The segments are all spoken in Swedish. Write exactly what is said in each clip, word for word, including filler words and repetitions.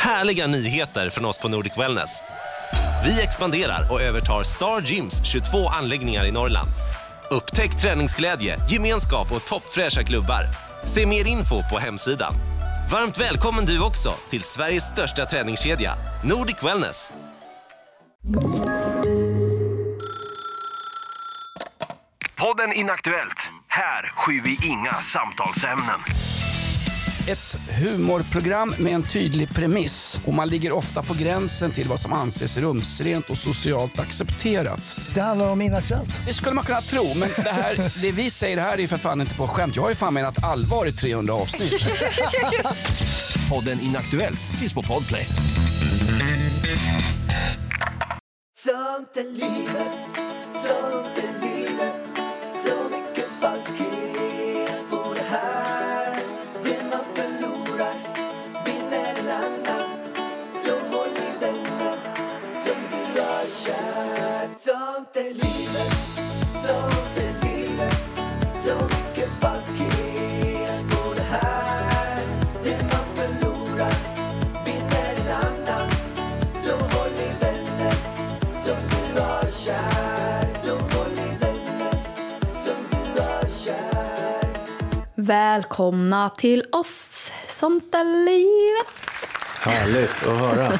Härliga nyheter från oss på Nordic Wellness. Vi expanderar och övertar Star Gyms tjugotvå anläggningar i Norrland. Upptäck träningsglädje, gemenskap och toppfräscha klubbar. Se mer info på hemsidan. Varmt välkommen du också till Sveriges största träningskedja, Nordic Wellness. Podden Inaktuellt. Här skyr vi inga samtalsämnen. Ett humorprogram med en tydlig premiss. Och man ligger ofta på gränsen till vad som anses rumsrent och socialt accepterat. Det handlar om Inaktuellt. Det skulle man kunna tro, men det, här, det vi säger här är för fan inte på skämt. Jag har ju fan menat allvar i trehundra avsnitt. Podden Inaktuellt finns på Podplay. Sånt är livet, sånt är livet. Så mycket falskhet på det här. Det man förlorar vinner en annan. Så håll i vänner som du har kär. Sånt är livet, sånt är livet. Så mycket falskhet på det här. Det man förlorar vinner en annan. Så håll i vänner som du har kär. Så håll i vänner som du har kär. Välkomna till oss, sånt är livet. Härligt att höra.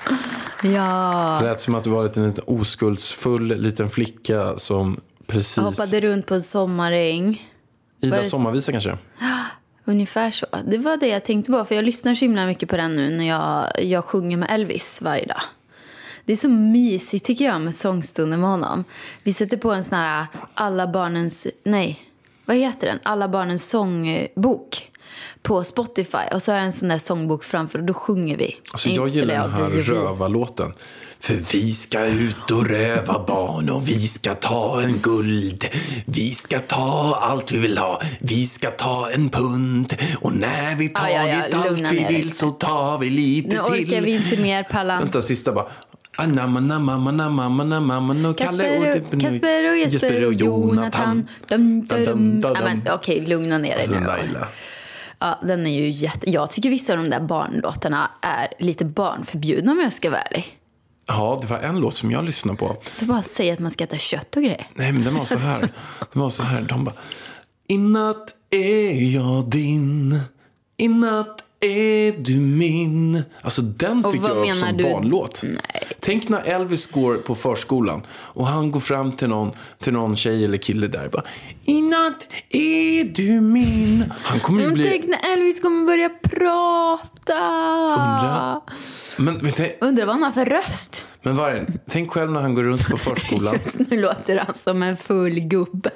Ja. Det lät som att du var en liten oskuldsfull liten flicka som precis... Jag hoppade runt på en sommaräng. Ida Var det- sommarvisa kanske? Ungefär så. Det var det jag tänkte på. För jag lyssnar så himla mycket på den nu när jag, jag sjunger med Elvis varje dag. Det är så mysigt tycker jag med sångstunder med honom. Vi sätter på en sån här alla barnens... Nej, vad heter den? Alla barnens sångbok på Spotify. Och så har jag en sån där sångbok framför och då sjunger vi. Alltså jag gillar Eller, den ja, här vi och vi. rövarlåten. För vi ska ut och röva barn och vi ska ta en guld. Vi ska ta allt vi vill ha. Vi ska ta en pund. Och när vi tagit Ja, ja, ja, allt lugna vi ner vill dig. så tar vi lite Nu till. orkar vi inte mer, Pallan. Vänta, sista bara. Anamma, namma, namma, namma, namma, och Kalle Kasper och, Kasper och Jesper och Jonathan. Dum, dum, dum. Ja, men, okej, lugna ner dig Alltså, den nu. där gillar. Ja, den är ju jätte... Jag tycker vissa av de där barnlåtarna är lite barnförbjudna om jag ska vara ärlig. Ja, det var en låt som jag lyssnade på. Du bara säger att man ska äta kött och grejer. Nej, men den var så här. Den var så här. De bara, i natt är jag din. I natt är du min. Alltså den Och fick vad jag upp menar som du? barnlåt. Nej. Tänk när Elvis går på förskolan och han går fram till någon, till någon tjej eller kille där. Bara, i natt är du min. Han kommer ju Men bli... tänk när Elvis kommer börja prata. Undra. Men, men, tänk, Undrar vad han har för röst. men Vargen, tänk själv när han går runt på förskolan. Just nu låter han som en full gubbe.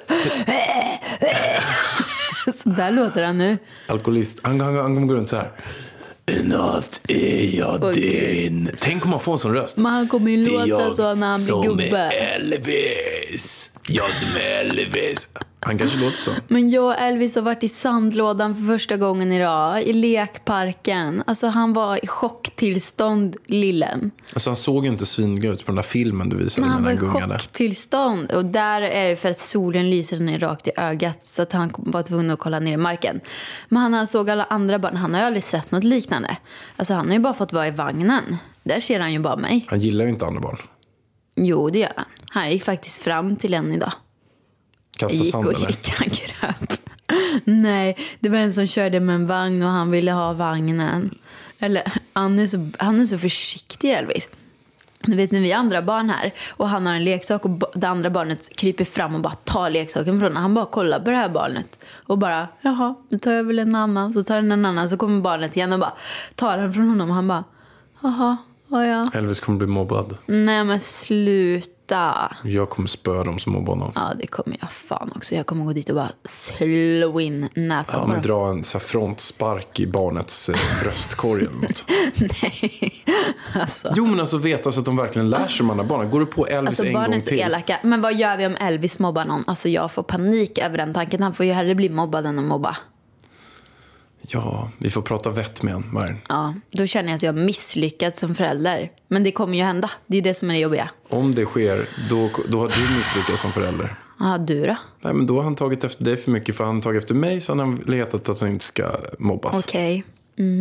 Så där låter han nu. Alkoholist. Han, han, han kommer gå runt så här. I natt är jag Oj, din. Tänk om man får en sån röst. Men han kommer ju Det är låta jag så när han blir som gubbe. är Elvis. Jag som är Elvis. Han kanske låter så. Men jag och Elvis har varit i sandlådan för första gången idag. I lekparken. Alltså han var i chocktillstånd, lillen. Alltså han såg ju inte svingud ut på den där filmen du visade Men han när var han i gungade. chocktillstånd. Och där är det för att solen lyser ner rakt i ögat. Så att han var tvungen att kolla ner i marken. Men han såg alla andra barn. Han har ju aldrig sett något liknande. Alltså han har ju bara fått vara i vagnen. Där ser han ju bara mig. Han gillar ju inte andra barn. Jo, det gör han. Han gick faktiskt fram till en idag. Kasta Gick sand och eller? gick, han kröp. Nej, det var en som körde med en vagn och han ville ha vagnen. Eller, han är så, han är så försiktig, Elvis. Du vet, när vi andra barn här och han har en leksak och det andra barnet kryper fram och bara tar leksaken från honom. Han bara kollar på det här barnet och bara, jaha, nu tar jag väl en annan. Så tar den en annan, så kommer barnet igen och bara tar den från honom och han bara, jaha, ja, ja. Elvis kommer bli mobbad. Nej, men sluta. Jag kommer spöa dem som mobbar honom. Ja, det kommer jag fan också. Jag kommer gå dit och bara slå in näsan Ja, på men dem. dra en så här frontspark i barnets eh, bröstkorg eller något. Nej, alltså. Jo, men alltså veta så att de verkligen lär sig de andra barnen. Går du på Elvis Alltså en barnen gång är så till? elaka. Men vad gör vi om Elvis mobbar någon? Alltså jag får panik över den tanken. Han får ju hellre bli mobbad än att mobba. Ja, vi får prata vett med en, Vargen. Ja, då känner jag att jag har misslyckats som förälder. Men det kommer ju hända. Det är ju det som är det jobbiga. Om det sker, då, då har du misslyckats som förälder. Ja, du då? Nej, men då har han tagit efter dig för mycket. För han har tagit efter mig, så han har letat att han inte ska mobbas. Okej. Mm.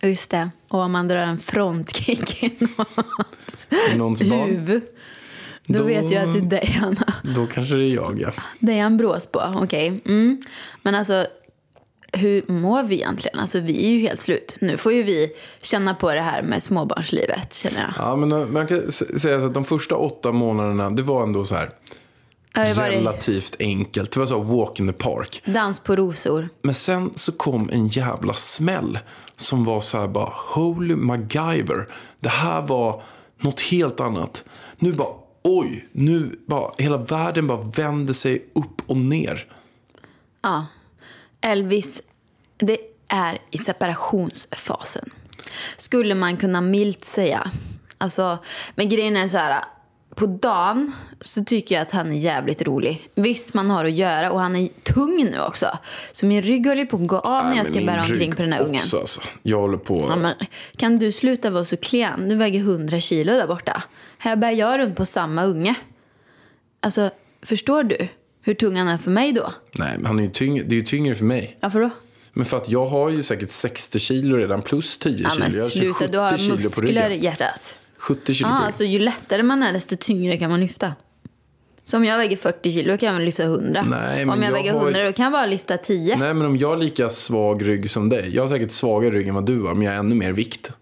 Just det. Och om man drar en frontkick i någons, någons barn. huvud. Då, då vet jag att det är dig, Anna. Då kanske det är jag, ja. Det är en brås på, okej. Okay. Mm. Men alltså, hur mår vi egentligen? Alltså, vi är ju helt slut. Nu får ju vi känna på det här med småbarnslivet, känner jag. Ja, men man kan säga att de första åtta månaderna, det var ändå så här relativt enkelt. Det var så walk in the park. Dans på rosor. Men sen så kom en jävla smäll som var så här bara, holy MacGyver. Det här var något helt annat. Nu bara, oj, nu bara, hela världen bara vände sig upp och ner. Ja, Elvis, det är i separationsfasen. Skulle man kunna milt säga. Alltså, men grejen är så här, på dagen så tycker jag att han är jävligt rolig. Visst, man har att göra och han är tung nu också. Så min rygg håller på att gå av när jag ska bära omkring på den här ungen. Också, alltså. Jag håller på. Ja, men, kan du sluta vara så klen? Du väger hundra kilo där borta. Här bär jag runt på samma unge. Alltså, förstår du hur tung han är för mig då? Nej, men han är ju tyngre, det är ju tyngre för mig. Varför då? Men för att jag har ju säkert sextio kilo redan plus tio ja, kilo. Men sluta, du har kilo muskler i hjärtat. sjuttio kilo. Ja, alltså ju lättare man är desto tyngre kan man lyfta. Så om jag väger fyrtio kilo kan jag lyfta hundra. Nej, men om jag, jag väger hundra har... då kan jag bara lyfta tio. Nej, men om jag har lika svag rygg som dig. Jag har säkert svagare rygg än vad du har, men jag har ännu mer vikt.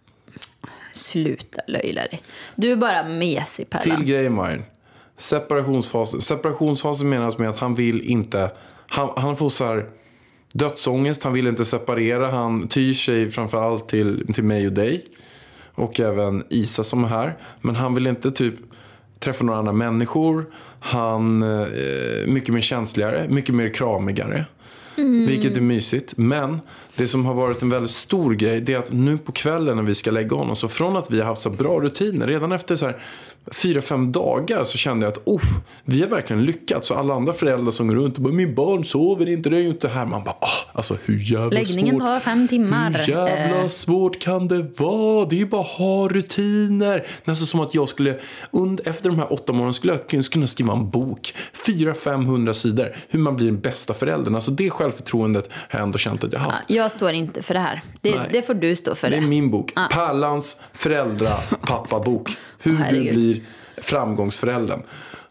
Sluta löjla dig. Du är bara mesig, Perla. Till grejen var det. Separationsfasen. Separationsfasen menas med att han vill inte... Han, han får så här dödsångest. Han vill inte separera. Han tyr sig framförallt till, till mig och dig. Och även Isa som är här. Men han vill inte typ träffa några andra människor. Han är eh, mycket mer känsligare. Mycket mer kramigare. Mm. Vilket är mysigt. Men det som har varit en väldigt stor grej, det är att nu på kvällen när vi ska lägga honom, så från att vi har haft så bra rutiner, redan efter så här fyra, fem dagar så kände jag att oh, vi har verkligen lyckats. Så alla andra föräldrar som går runt och bara, min barn sover inte, det är ju inte här. Man bara, oh, alltså hur jävla läggningen svårt. tar fem timmar. Hur jävla svårt kan det vara? Det är ju bara att ha rutiner. Nästan som att jag skulle, under, efter de här åtta månaderna skulle jag kunna skriva en bok. Fyra, femhundra sidor. Hur man blir den bästa föräldern. Alltså det självförtroendet har jag ändå känt att jag haft. Ja, jag står inte för det här. Det, det får du stå för. Det det är min bok. Ja. Pärlans föräldra-pappa-bok. Hur Herregud. Du blir framgångsföräldern.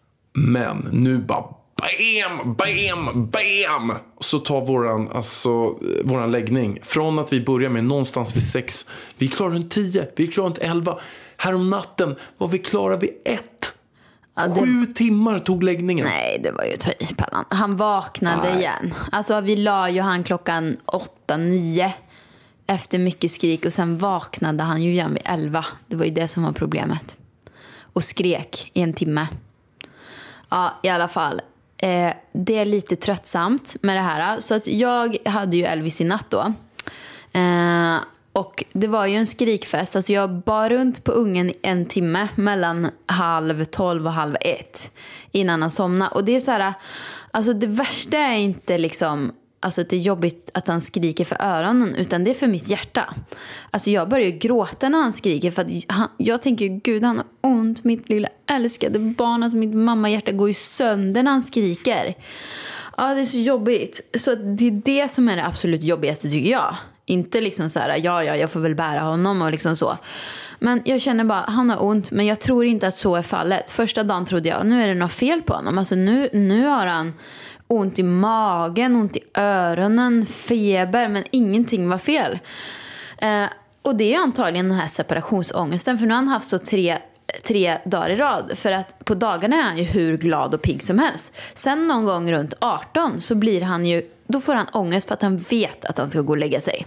Men nu bara bam, bam, bam. Så tar våran, alltså, våran läggning. Från att vi börjar med någonstans vid sex. Vi klarar en tio, vi klarar inte elva. Här om natten var vi klara vid ett. Ja, det... Sju timmar tog läggningen. Nej, det var ju ta i pannan. Han vaknade Nej. igen. Alltså vi la ju han klockan åtta, nio. Efter mycket skrik. Och sen vaknade han ju igen vid elva. Det var ju det som var problemet. Och skrek i en timme. Ja, i alla fall. Eh, det är lite tröttsamt med det här. Så att jag hade ju Elvis i natt då. Eh, och det var ju en skrikfest. Alltså jag bar runt på ungen en timme. Mellan halv tolv och halv ett. Innan han somnade. Och det är så här. Alltså det värsta är inte liksom... Alltså att det är jobbigt att han skriker för öronen, utan det är för mitt hjärta. Alltså jag börjar ju gråta när han skriker, för att han, jag tänker ju, gud han har ont, mitt lilla älskade barn. Alltså mitt mamma hjärta går ju sönder när han skriker. Ja, det är så jobbigt. Så det är det som är det absolut jobbigaste tycker jag. Inte liksom så här, ja ja jag får väl bära honom och liksom så. Men jag känner bara, han har ont, men jag tror inte att så är fallet. Första dagen trodde jag, nu är det något fel på honom. Alltså nu, nu har han... ont i magen, ont i öronen, feber, men ingenting var fel. Eh, och det är antagligen den här separationsångesten, för nu har han haft så tre, tre dagar i rad. För att på dagarna är han ju hur glad och pigg som helst. Sen någon gång runt arton så blir han ju, då får han ångest för att han vet att han ska gå och lägga sig.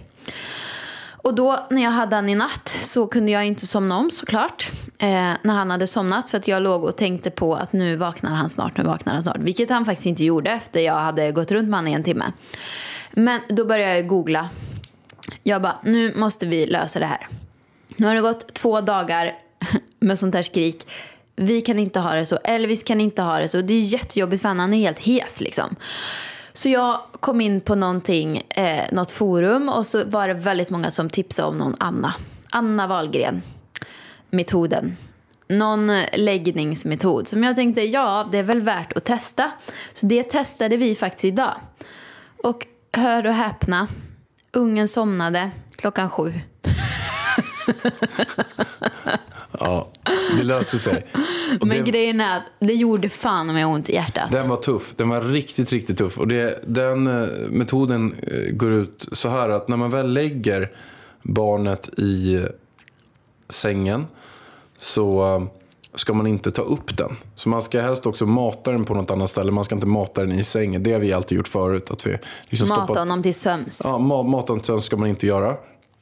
Och då när jag hade han i natt så kunde jag inte somna om såklart. Eh, när han hade somnat, för att jag låg och tänkte på att nu vaknar han snart, nu vaknar han snart. Vilket han faktiskt inte gjorde efter jag hade gått runt med han i en timme. Men då började jag googla. Jag bara, nu måste vi lösa det här. Nu har det gått två dagar med sånt här skrik. Vi kan inte ha det så, Elvis kan inte ha det så. Det är jättejobbigt för han, han är helt hes liksom. Så jag kom in på någonting, eh, något forum, och så var det väldigt många som tipsade om någon Anna. Anna Wahlgren. Metoden. Någon läggningsmetod som jag tänkte, ja, det är väl värt att testa. Så det testade vi faktiskt idag. Och hör och häpna, ungen somnade klockan sju. Ja, det löste sig. Och Men det, grejen är att det gjorde fan med ont i hjärtat. den var tuff. Den var riktigt, riktigt tuff. Och det, den eh, metoden eh, går ut så här att när man väl lägger barnet i sängen så eh, ska man inte ta upp den. Så man ska helst också mata den på något annat ställe. Man ska inte mata den i sängen. Det har vi alltid gjort förut. Att vi liksom Mata stoppat, honom till söms. ja, ma- mata honom till söms ska man inte göra.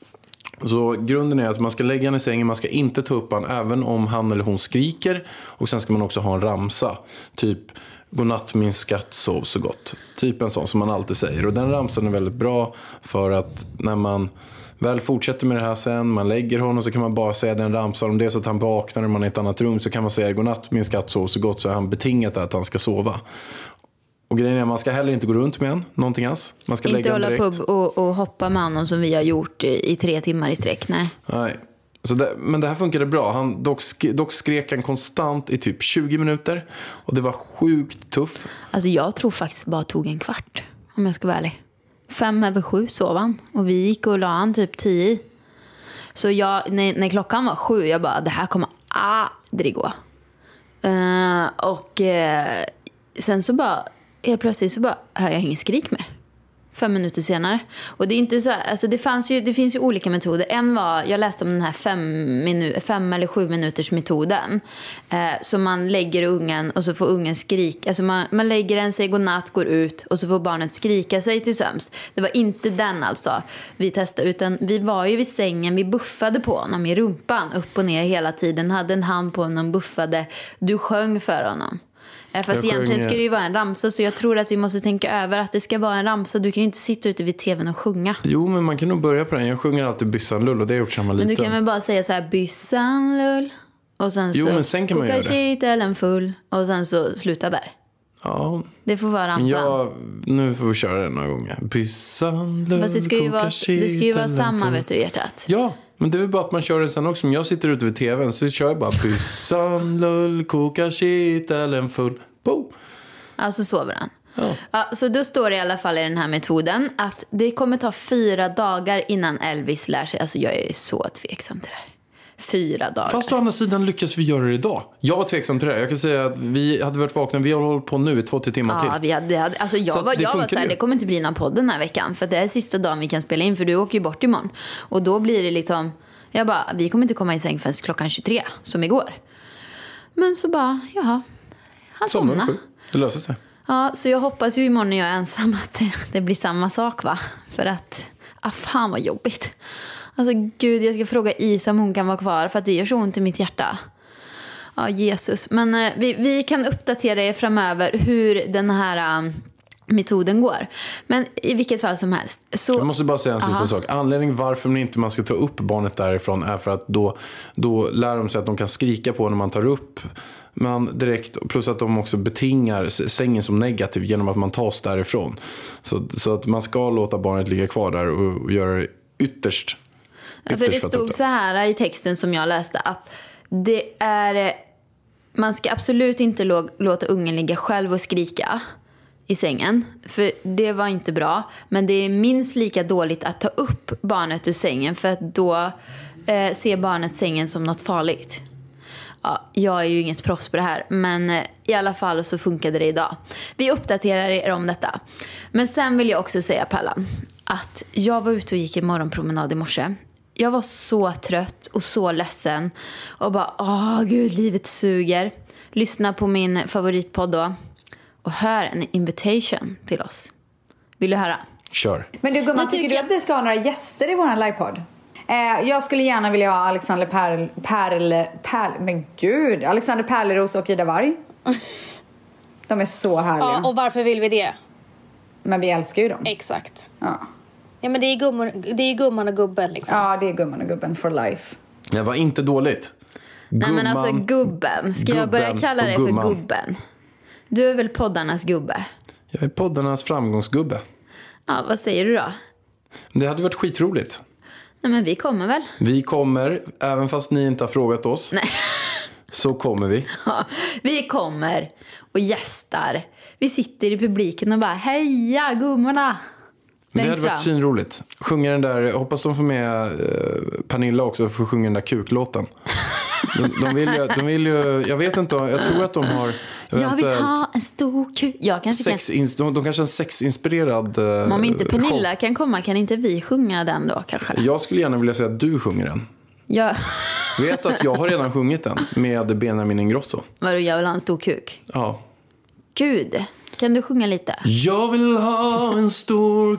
Så grunden är att man ska lägga han i sängen. Man ska inte ta upp han även om han eller hon skriker. Och sen ska man också ha en ramsa. Typ, godnatt min skatt, sov så gott. Typ en sån som man alltid säger. Och den ramsan är väldigt bra för att när man väl fortsätter med det här sen, man lägger honom, så kan man bara säga den ramsan. Om det är så att han vaknar när man är i ett annat rum, så kan man säga godnatt min skatt, sov så gott, så är han betingat att han ska sova. Och grejen är att man ska heller inte gå runt med en, någonting alls. Man ska Inte lägga hålla direkt. på och, och hoppa med honom som vi har gjort i, i tre timmar i sträck, nej. Nej. Så det, men det här funkade bra. Han, dock, sk- dock skrek han konstant i typ tjugo minuter. Och det var sjukt tuff. Alltså jag tror faktiskt bara tog en kvart, om jag ska vara ärlig. Fem över sju sov han. Och vi gick och la han typ tio. Så jag, när, när klockan var sju, jag bara, det här kommer aldrig gå. Uh, och uh, sen så bara, helt plötsligt så bara, hör jag ingen skrik mer. Fem minuter senare. Och det är inte så här, alltså det fanns ju, det finns ju olika metoder. En var, jag läste om den här fem, minu, fem eller sju minuters metoden. Eh, så man lägger ungen och så får ungen skrika. Alltså man, man lägger den, säger godnatt, går ut och så får barnet skrika sig till söms. Det var inte den alltså vi testade, utan vi var ju vid sängen, vi buffade på honom i rumpan upp och ner hela tiden. Hade en hand på honom, buffade. Du sjöng för honom. Fast Jag egentligen sjöng... ska det ju vara en ramsa. Så jag tror att vi måste tänka över att det ska vara en ramsa. Du kan ju inte sitta ute vid tvn och sjunga. Jo, men man kan nog börja på den. Jag sjunger alltid Byssan Lull och det har jag gjort samma liten. Men du kan väl bara säga så här, Byssan Lull. Och sen Jo, så men sen kan man göra det. kitteln full. Och sen så sluta där. Ja, Det får vara ramsan. ja, nu får vi köra den några gånger. Byssan Lull, Fast det ska ju vara, det ska ju vara samma, full. vet du, hjärtat. Ja, men det är väl bara att man kör den sen också. Om jag sitter ute vid tvn så kör jag bara Byssan Lull, kokar kitteln full. Bo! Ja, så sover han. Ja. Ja, så då står det i alla fall i den här metoden att det kommer ta fyra dagar innan Elvis lär sig. Alltså jag är så tveksam till det här. Fyra dagar. Fast å andra sidan lyckas vi göra det idag. Jag var tveksam till det. Jag kan säga att vi hade varit vakna. Vi har hållit på nu i två till timmar Ja, till. vi hade, hade, alltså Så jag att var, det jag var funkar så här, ju. det kommer inte bli någon podd den här veckan. För det är sista dagen vi kan spela in. För du åker ju bort imorgon. Och då blir det liksom, jag bara, vi kommer inte komma i säng förrän klockan tjugotre. Som igår. Men så bara, jaha. Han Somnar somnade. sju. Det löser sig. Ja, så jag hoppas ju imorgon när jag är ensam att det, det blir samma sak, va? För att, ah, fan vad jobbigt. Alltså gud, jag ska fråga Isa om hon kan vara kvar. För att det gör så ont i mitt hjärta. Ja, Jesus. Men eh, vi, vi kan uppdatera er framöver hur den här eh, metoden går. Men i vilket fall som helst. Så, Jag måste bara säga en sista Aha. sak. Anledningen varför man inte man ska ta upp barnet därifrån är för att då, då lär de sig att de kan skrika på när man tar upp man direkt, plus att de också betingar sängen som negativ genom att man tas därifrån. Så, så att man ska låta barnet ligga kvar där och, och göra det ytterst. Ja, för det stod så här i texten som jag läste att det är, man ska absolut inte lå, låta ungen ligga själv och skrika i sängen, för det var inte bra. Men det är minst lika dåligt att ta upp barnet ur sängen, för att då eh, ser barnet sängen som något farligt. Ja, jag är ju inget proffs på det här, men eh, i alla fall så funkade det idag. Vi uppdaterar er om detta. Men sen vill jag också säga, Pallan, att jag var ute och gick en morgonpromenad i morse. Jag var så trött och så ledsen. Och bara, åh gud, livet suger. Lyssna på min favoritpodd då. Och hör en invitation till oss. Vill du höra? Kör. Men du gumman, Nu tycker tycker du jag- att vi ska ha några gäster i våran livepodd? Eh, jag skulle gärna vilja ha Alexander Perl, Perl, Perl, men gud, Alexander Perleros och Ida Warg. De är så härliga. Ja, och varför vill vi det? Men vi älskar ju dem. Exakt. Ja. Ja, men det är, gummor, det är gumman och gubben liksom. Ja, det är gumman och gubben for life. Det var inte dåligt. Nej, men alltså Gumman, gubben. Ska jag börja gubben kalla och dig för gumman. gubben? Du är väl poddarnas gubbe? Jag är poddarnas framgångsgubbe. Ja, vad säger du då? Det hade varit skitroligt. Nej, men vi kommer väl? Vi kommer, även fast ni inte har frågat oss, Nej. så kommer vi. Ja, vi kommer och gästar. Vi sitter i publiken och bara, heja gummorna! Det Längst hade varit fram. svinroligt. Sjunga den där, jag hoppas de får med eh, Pernilla också för att sjunga den där kuklåten. De, de, vill ju, de vill ju, jag vet inte, jag tror att de har Jag vill ha en stor kuk. Jag kanske kan... sex, in, de, de kanske har en sexinspirerad eh, Om inte Pernilla show. kan komma, kan inte vi sjunga den då kanske? Jag skulle gärna vilja säga att du sjunger den. Jag... Vet att jag har redan sjungit den med Benjamin Ingrosso. Vadå, jag vill ha en stor kuk? Ja. Gud, kan du sjunga lite? Jag vill ha en stor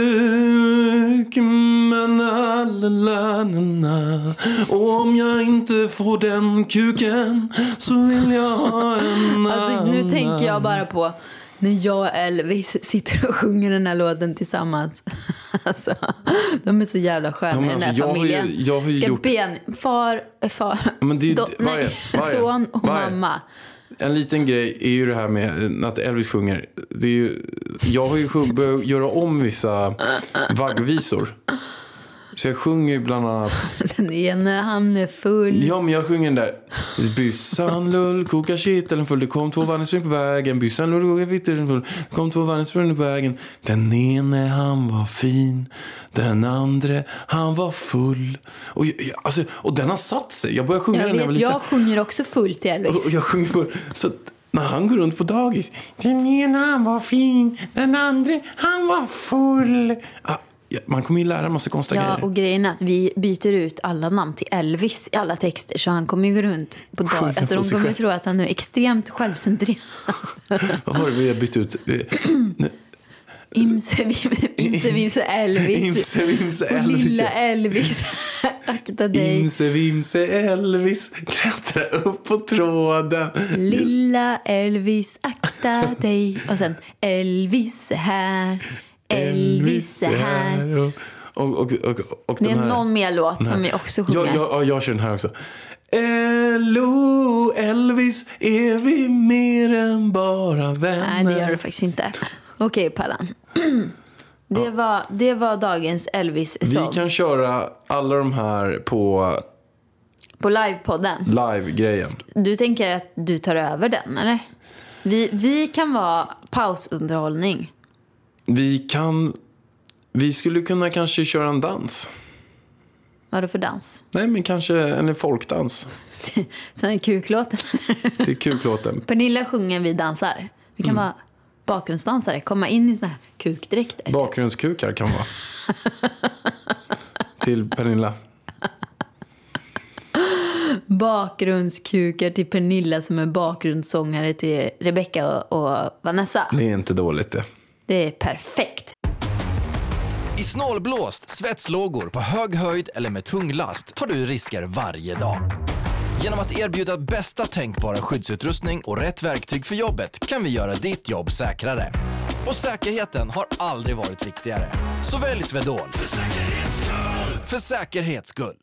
kuk, men la, la, la, la. Och om jag inte får den kuken så vill jag ha en Alltså nu annan. tänker jag bara på när jag och Elvis sitter och sjunger den här låten tillsammans. Alltså, de är så jävla sköna Ja, men i den här alltså, jag har ju- familjen. jag har ju Ska gjort- ben, far, far, Ja, men det är ju- do, nej, varje- varje- son och varje. mamma. En liten grej är ju det här med att Elvis sjunger. Det är ju, jag har ju sjung, börjat göra om vissa vaggvisor. Så jag sjunger ju bland annat. Den ena han är full. Ja, men jag sjunger den där. Byssan lull, koka kitteln full. Det kom två vandringsspring på vägen. Byssan lull, koka kitteln full. Det kom två vandringsspring på vägen. Den ene han var fin. Den andra han var full. Och, jag, jag- alltså, och den har satt sig. Jag började sjunga Jag den när jag var vet, liten. jag sjunger också fullt till Och, Elvis. och jag sjunger på. Så att när han går runt på dagis. Den ena han var fin. Den andra han var full. Ah, ja, man kommer ju lära en massa konstiga Ja, grejer. och grejen är att vi byter ut alla namn till Elvis i alla texter. Så han kommer ju gå runt på dag. Sjunga Alltså på de sig kommer själv. tro att han är extremt självcentrerad. Vad har vi bytt ut? Eh, Imse, vim- imse, vimse, Elvis. Imse, vimse, Och Elvis. lilla Elvis. Akta dig. Imse, vimse, Elvis. Klättra upp på tråden. Lilla Elvis, akta dig. Och sen Elvis är här. Elvis är här. Och, och, och, och, och Det den är här. någon mer låt Den här. som vi också Ja, sjunger. ja, ja, jag kör den här också. Hello, Elvis, är vi mer än bara vänner? Nej, det gör du faktiskt inte. Okej, Pallan. Det, var, det var dagens Elvis-sång Vi kan köra alla de här på på livepodden. live-grejen. Du tänker att du tar över den, eller? Vi, vi kan vara pausunderhållning. Vi kan... Vi skulle kunna kanske köra en dans. Vad är det för dans? Nej, men kanske en folkdans. Sån här kuklåten. Det är kuklåten. Pernilla sjunger, vi dansar. Vi kan vara bakgrundsdansare. Komma in i såna här kukdräkter. Bakgrundskukar kan vara. Till Pernilla. Bakgrundskukar till Pernilla som är bakgrundssångare till Rebecca och, och Vanessa. Det är inte dåligt det. Det är perfekt. I snålblåst, svetslågor, på hög höjd eller med tung last tar du risker varje dag. Genom att erbjuda bästa tänkbara skyddsutrustning och rätt verktyg för jobbet kan vi göra ditt jobb säkrare. Och säkerheten har aldrig varit viktigare. Så välj Swedol. För säkerhets skull! För säkerhets skull.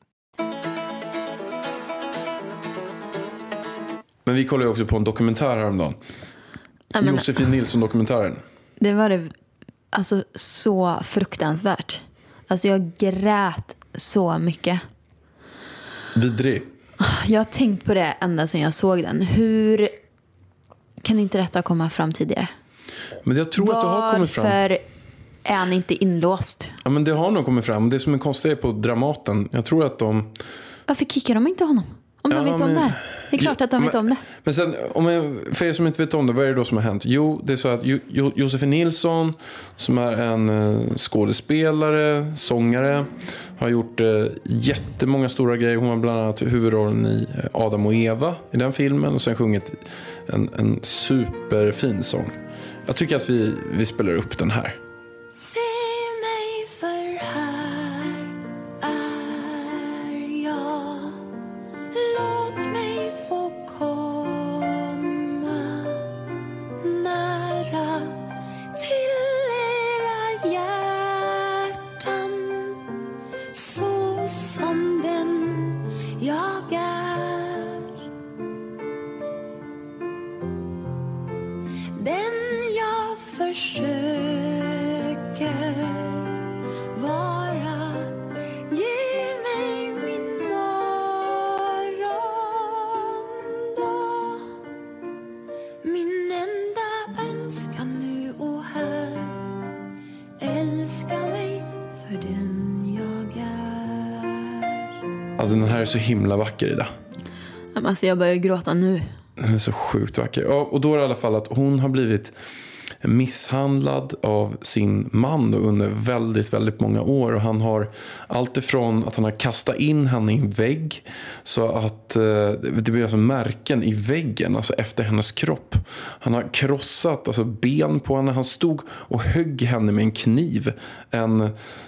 Men vi kollade ju också på en dokumentär häromdagen. Ja, men- Josefin Nilsson-dokumentären. Det var det, alltså så fruktansvärt. Alltså jag grät så mycket. Vidrig. Jag har tänkt på det ända sedan jag såg den. Hur kan inte detta komma fram tidigare? Men jag tror att det har kommit fram. Varför är han inte inlåst? Ja, men det har nog kommit fram. Det som är konstigt är på Dramaten. Jag tror att de... Varför kickar de inte honom? Om de Ja, vet om men- det här. Det är klart Ja, att de vet men- om det. Men sen, om jag, för er som inte vet om det, vad är det då som har hänt? Jo, det är så att jo, jo, Josefin Nilsson, som är en eh, skådespelare, sångare, har gjort eh, jättemånga stora grejer. Hon har bland annat huvudrollen i eh, Adam och Eva i den filmen och sen sjungit en, en superfin sång. Jag tycker att vi, vi spelar upp den här. Se mig, för här är jag. Låt mig få komma nära till era hjärtan, så som den jag är. Den jag försöker vara. Ge mig min morgondag, min enda önskan nu och här. Älska Alltså den här är så himla vacker i det. Alltså jag börjar gråta nu. Den är så sjukt vacker. Ja, och då är det i alla fall att hon har blivit misshandlad av sin man under väldigt, väldigt många år. Och han har allt ifrån att han har kastat in henne i en vägg så att eh, det blir alltså märken i väggen, alltså efter hennes kropp. Han har krossat alltså ben på henne. Han stod och högg henne med en kniv. En,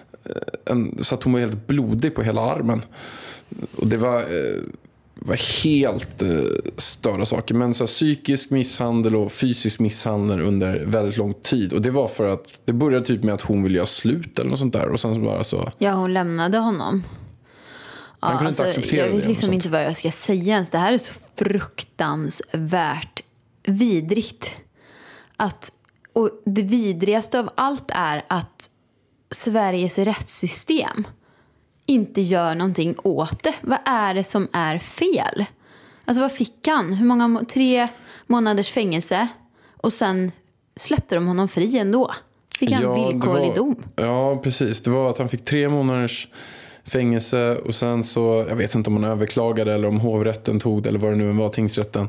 en, så att hon var helt blodig på hela armen. Och det var... Eh, var helt eh, störda saker. Men så här, psykisk misshandel och fysisk misshandel under väldigt lång tid. Och det var för att det började typ med att hon ville göra slut eller något sånt där. Och sen så bara så... Ja, hon lämnade honom. Han ja, kunde alltså, inte acceptera det. Jag vet liksom inte vad jag ska säga ens. Det här är så fruktansvärt vidrigt. Att, och det vidrigaste av allt är att Sveriges rättssystem inte gör någonting åt det. Vad är det som är fel? Alltså vad fick han? Hur många? Tre månaders fängelse. Och sen släppte de honom fri ändå. Fick han ja, villkorlig var, dom? Ja, precis. Det var att han fick tre månaders fängelse. Och sen så, jag vet inte om han överklagade eller om hovrätten tog det eller vad det nu var, tingsrätten.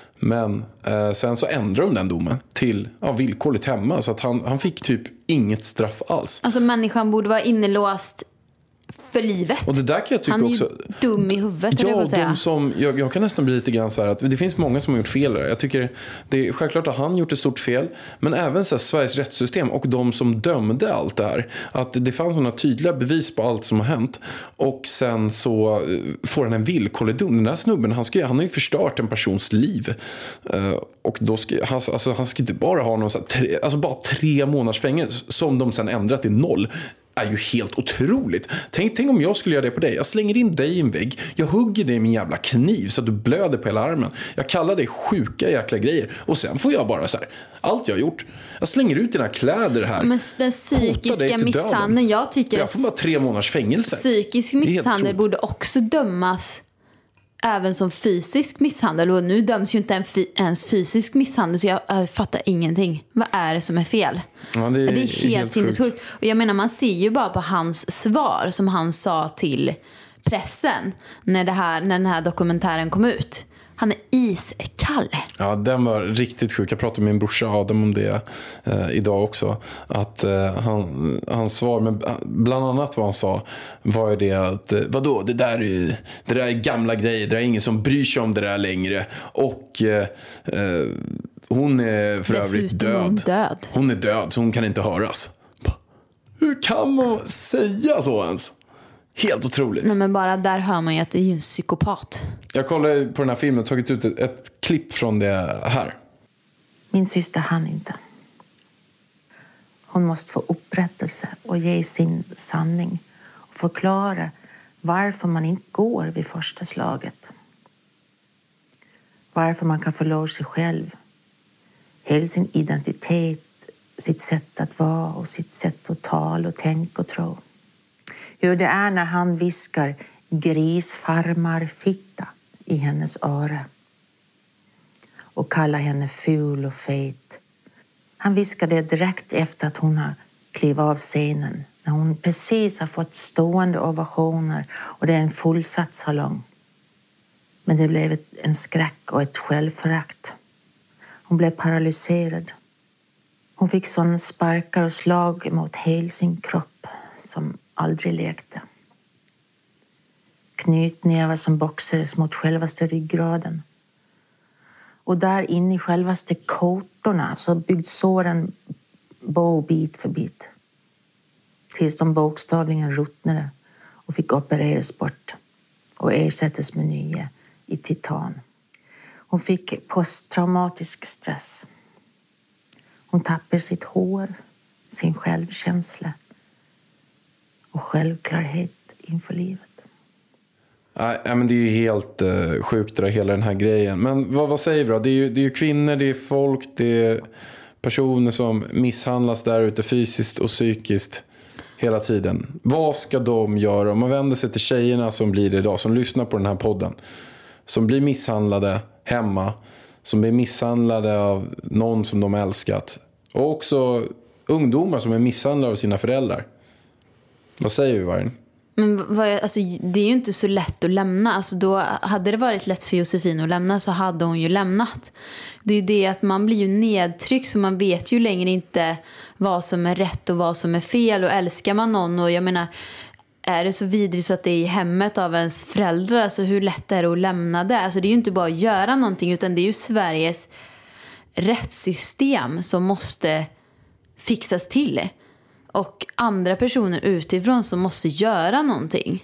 Men eh, sen så ändrade de den domen till ja, villkorligt hemma. Så att han, han fick typ inget straff alls. Alltså människan borde vara inlåst för livet. Och det där kan jag tycka han är också... ju dum i huvudet. Ja, jag, de som, jag, jag kan nästan bli lite grann så här att det finns många som har gjort fel där. Jag tycker det är självklart att han gjort ett stort fel, men även så här, Sveriges rättssystem och de som dömde allt det här. Att det fanns sådana tydliga bevis på allt som har hänt. Och sen så får han en villkorlig dom. Den där snubben, han, ska, han har ju förstört en persons liv. Uh, och då ska han, alltså, han ska inte bara ha någon så här, tre, alltså bara tre månaders fängelse som de sen ändrat till noll. Är ju helt otroligt. Tänk, tänk om jag skulle göra det på dig. Jag slänger in dig i en vägg. Jag hugger dig med en jävla kniv så att du blöder på hela armen. Jag kallar dig sjuka jäkla grejer. Och sen får jag bara så här, allt jag har gjort. Jag slänger ut dina kläder här. Men den psykiska misshandeln, jag tycker jag får bara tre månaders fängelse. Psykisk misshandel borde också dömas även som fysisk misshandel. Och nu döms ju inte ens fysisk misshandel. Så jag, jag fattar ingenting. Vad är det som är fel? Ja, det, är det är helt, helt sinnessjukt. Och jag menar, man ser ju bara på hans svar som han sa till pressen när, det här, när den här dokumentären kom ut. Han är iskall. Ja, den var riktigt sjuk. Jag pratade med min brorsa Adam om det eh, idag också. Att eh, han, hans svar, men bland annat vad han sa var ju det att eh, vadå, det där, är, det där är gamla grejer. Det är ingen som bryr sig om det där längre. Och eh, eh, hon är för Dessutom övrigt död. Hon, död. hon är död, så hon kan inte höras. Hur kan man säga så ens? Helt otroligt. Nej, men bara där hör man ju att det är ju en psykopat. Jag kollade på den här filmen och tagit ut ett, ett klipp från det här. Min syster hann inte. Hon måste få upprättelse och ge sin sanning. Och förklara varför man inte går vid första slaget. Varför man kan förlora sig själv. Hela sin identitet, sitt sätt att vara och sitt sätt att tala och tänka och tro. Hur det är när han viskar grisfarmarfitta i hennes öra och kallar henne ful och fet. Han viskar det direkt efter att hon har klivit av scenen, när hon precis har fått stående ovationer och det är en fullsatt salong. Men det blev ett, en skräck och ett självförakt. Hon blev paralyserad. Hon fick sådana sparkar och slag mot hela sin kropp som aldrig lekte. Knytnävar som boxades mot självaste ryggraden. Och där inne i självaste kotorna så byggde såren bo bit för bit. Tills de bokstavligen ruttnade och fick opereras bort och ersättas med nya i titan. Hon fick posttraumatisk stress. Hon tappade sitt hår, sin självkänsla och självklarhet inför livet. Nej, men det är ju helt uh, sjukt det där, hela den här grejen. Men vad, vad säger vi då? Det är, ju, det är ju kvinnor, det är folk, det är personer som misshandlas där ute fysiskt och psykiskt hela tiden. Vad ska de göra? Om man vänder sig till tjejerna som blir det idag, som lyssnar på den här podden, som blir misshandlade hemma, som blir misshandlade av någon som de älskat, och också ungdomar som är misshandlade av sina föräldrar. Vad säger vi, Vargen? Men vad, alltså, det är ju inte så lätt att lämna. Alltså, då hade det varit lätt för Josefin att lämna så hade hon ju lämnat. Det är ju det att man blir ju nedtryckt så man vet ju längre inte vad som är rätt och vad som är fel. Och älskar man någon och jag menar, är det så vidrigt så att det är i hemmet av ens föräldrar, alltså hur lätt är det att lämna det? Alltså det är ju inte bara att göra någonting utan det är ju Sveriges rättssystem som måste fixas till. Och andra personer utifrån som måste göra någonting.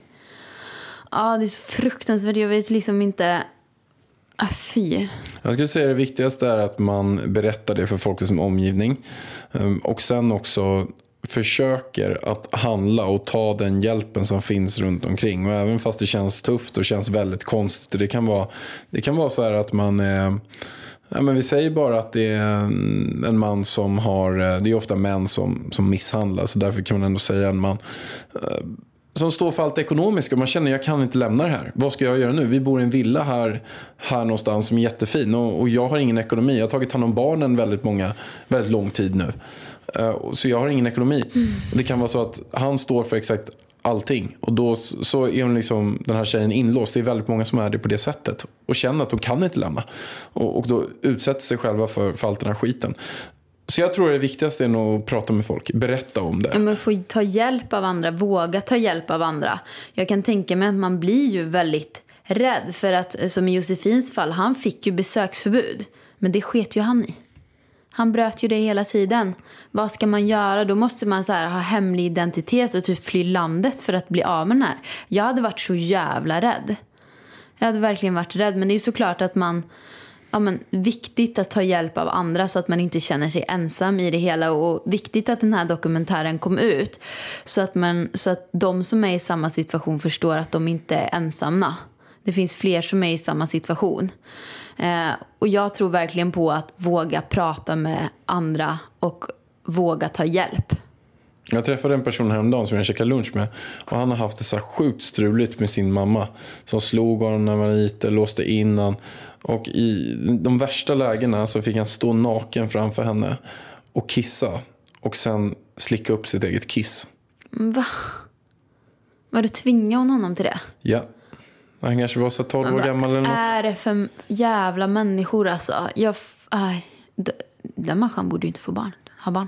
Ja, det är så fruktansvärt. Jag vet liksom inte... Ah, fy. Jag skulle säga det viktigaste är att man berättar det för folk i sin omgivning. Och sen också försöker att handla och ta den hjälpen som finns runt omkring. Och även fast det känns tufft och känns väldigt konstigt. Det kan vara, det kan vara så här att man... är Ja, men vi säger bara att det är en, en man som har, det är ofta män som, som misshandlar, så därför kan man ändå säga en man eh, som står för allt ekonomiskt och man känner jag kan inte lämna det här. Vad ska jag göra nu? Vi bor i en villa här, här någonstans som är jättefin och, och jag har ingen ekonomi. Jag har tagit hand om barnen väldigt, många, väldigt lång tid nu. Eh, så jag har ingen ekonomi. Mm. Det kan vara så att han står för exakt allting. Och då så är hon liksom, den här tjejen inlåst. Det är väldigt många som är det på det sättet. Och känner att de kan inte lämna. Och, och då utsätter sig själva för, för allt den här skiten. Så jag tror det viktigaste är nog att prata med folk. Berätta om det. Ja, men få ta hjälp av andra. Våga ta hjälp av andra. Jag kan tänka mig att man blir ju väldigt rädd. För att som i Josefins fall, han fick ju besöksförbud. Men det sket ju han i. Han bröt ju det hela tiden. Vad ska man göra? Då måste man så här ha hemlig identitet och typ fly landet för att bli av med den här. Jag hade varit så jävla rädd. Jag hade verkligen varit rädd. Men det är ju såklart att man... Ja, men viktigt att ta hjälp av andra så att man inte känner sig ensam i det hela. Och viktigt att den här dokumentären kom ut. Så att, man, så att de som är i samma situation förstår att de inte är ensamma. Det finns fler som är i samma situation. Eh, och jag tror verkligen på att våga prata med andra och våga ta hjälp. Jag träffade en person häromdagen som jag käkade lunch med. Och han har haft det så här sjukt struligt med sin mamma. Som slog honom när han var lite, låste in han. Och i de värsta lägena så fick han stå naken framför henne och kissa. Och sen slicka upp sitt eget kiss. Va? Var du tvingade hon honom till det? Ja. Han kanske var så tolv år gammal eller något. Vad är det för jävla människor alltså? Jag, aj, den människan borde ju inte få barn. Ha barn.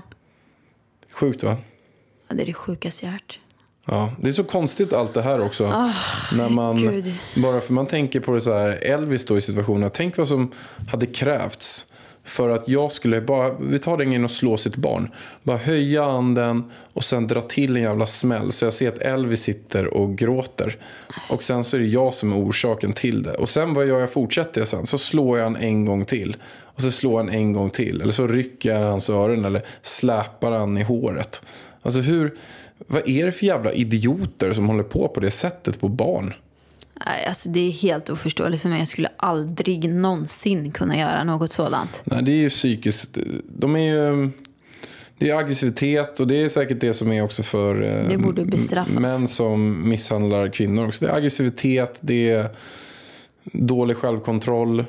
Sjukt va? Ja, det är det sjukaste jag hört. Ja, det är så konstigt allt det här också. Oh, när man, Gud. bara för man tänker på det så här, Elvis då i situationen. Tänk vad som hade krävts för att jag skulle bara, vi tar den in och slå sitt barn. Bara höja anden och sen dra till en jävla smäll. Så jag ser att Elvis sitter och gråter. Och sen så är det jag som är orsaken till det. Och sen vad gör jag, fortsätter jag sen. Så slår jag han en gång till. Och så slår han en gång till. Eller så rycker jag hans öron eller släpar han i håret. Alltså hur, vad är det för jävla idioter som håller på på det sättet på barn? Nej, alltså det är helt oförståeligt för mig. Jag skulle aldrig någonsin kunna göra något sådant. Nej, det är ju psykiskt. De är ju... Det är aggressivitet och det är säkert det som är också för det borde bestraffas. Män som misshandlar kvinnor också. Det är aggressivitet, det är dålig självkontroll.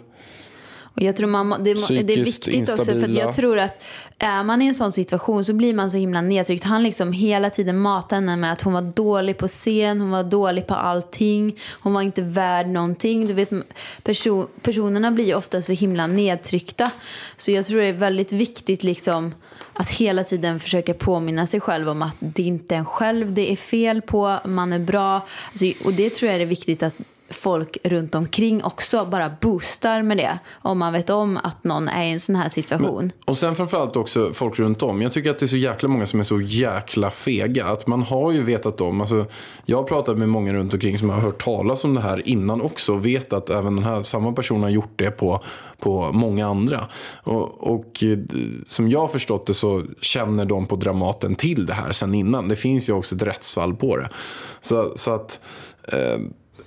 Och jag tror man, det, det är viktigt instabila. Också för att jag tror att är man i en sån situation så blir man så himla nedtryckt. Han liksom hela tiden matade henne med att hon var dålig på scen, hon var dålig på allting, hon var inte värd någonting. Du vet, person, personerna blir ju ofta så himla nedtryckta. Så jag tror det är väldigt viktigt liksom att hela tiden försöka påminna sig själv om att det inte är en själv det är fel på, man är bra. Alltså, och det tror jag är viktigt att folk runt omkring också bara boostar med det om man vet om att någon är i en sån här situation. Men, och sen framförallt också folk runt om. Jag tycker att det är så jäkla många som är så jäkla fega. Att man har ju vetat om, alltså, jag har pratat med många runt omkring som har hört talas om det här innan också och vet att även den här samma person har gjort det på, på många andra. Och, och som jag har förstått det så känner de på Dramaten till det här sen innan. Det finns ju också ett rättsfall på det. Så, så att eh,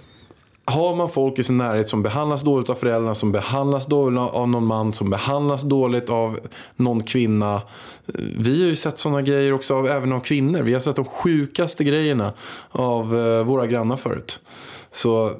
har man folk i sin närhet som behandlas dåligt av föräldrarna, som behandlas dåligt av någon man, som behandlas dåligt av någon kvinna. Vi har ju sett sådana grejer också av, även av kvinnor. Vi har sett de sjukaste grejerna av uh, våra grannar förut. Så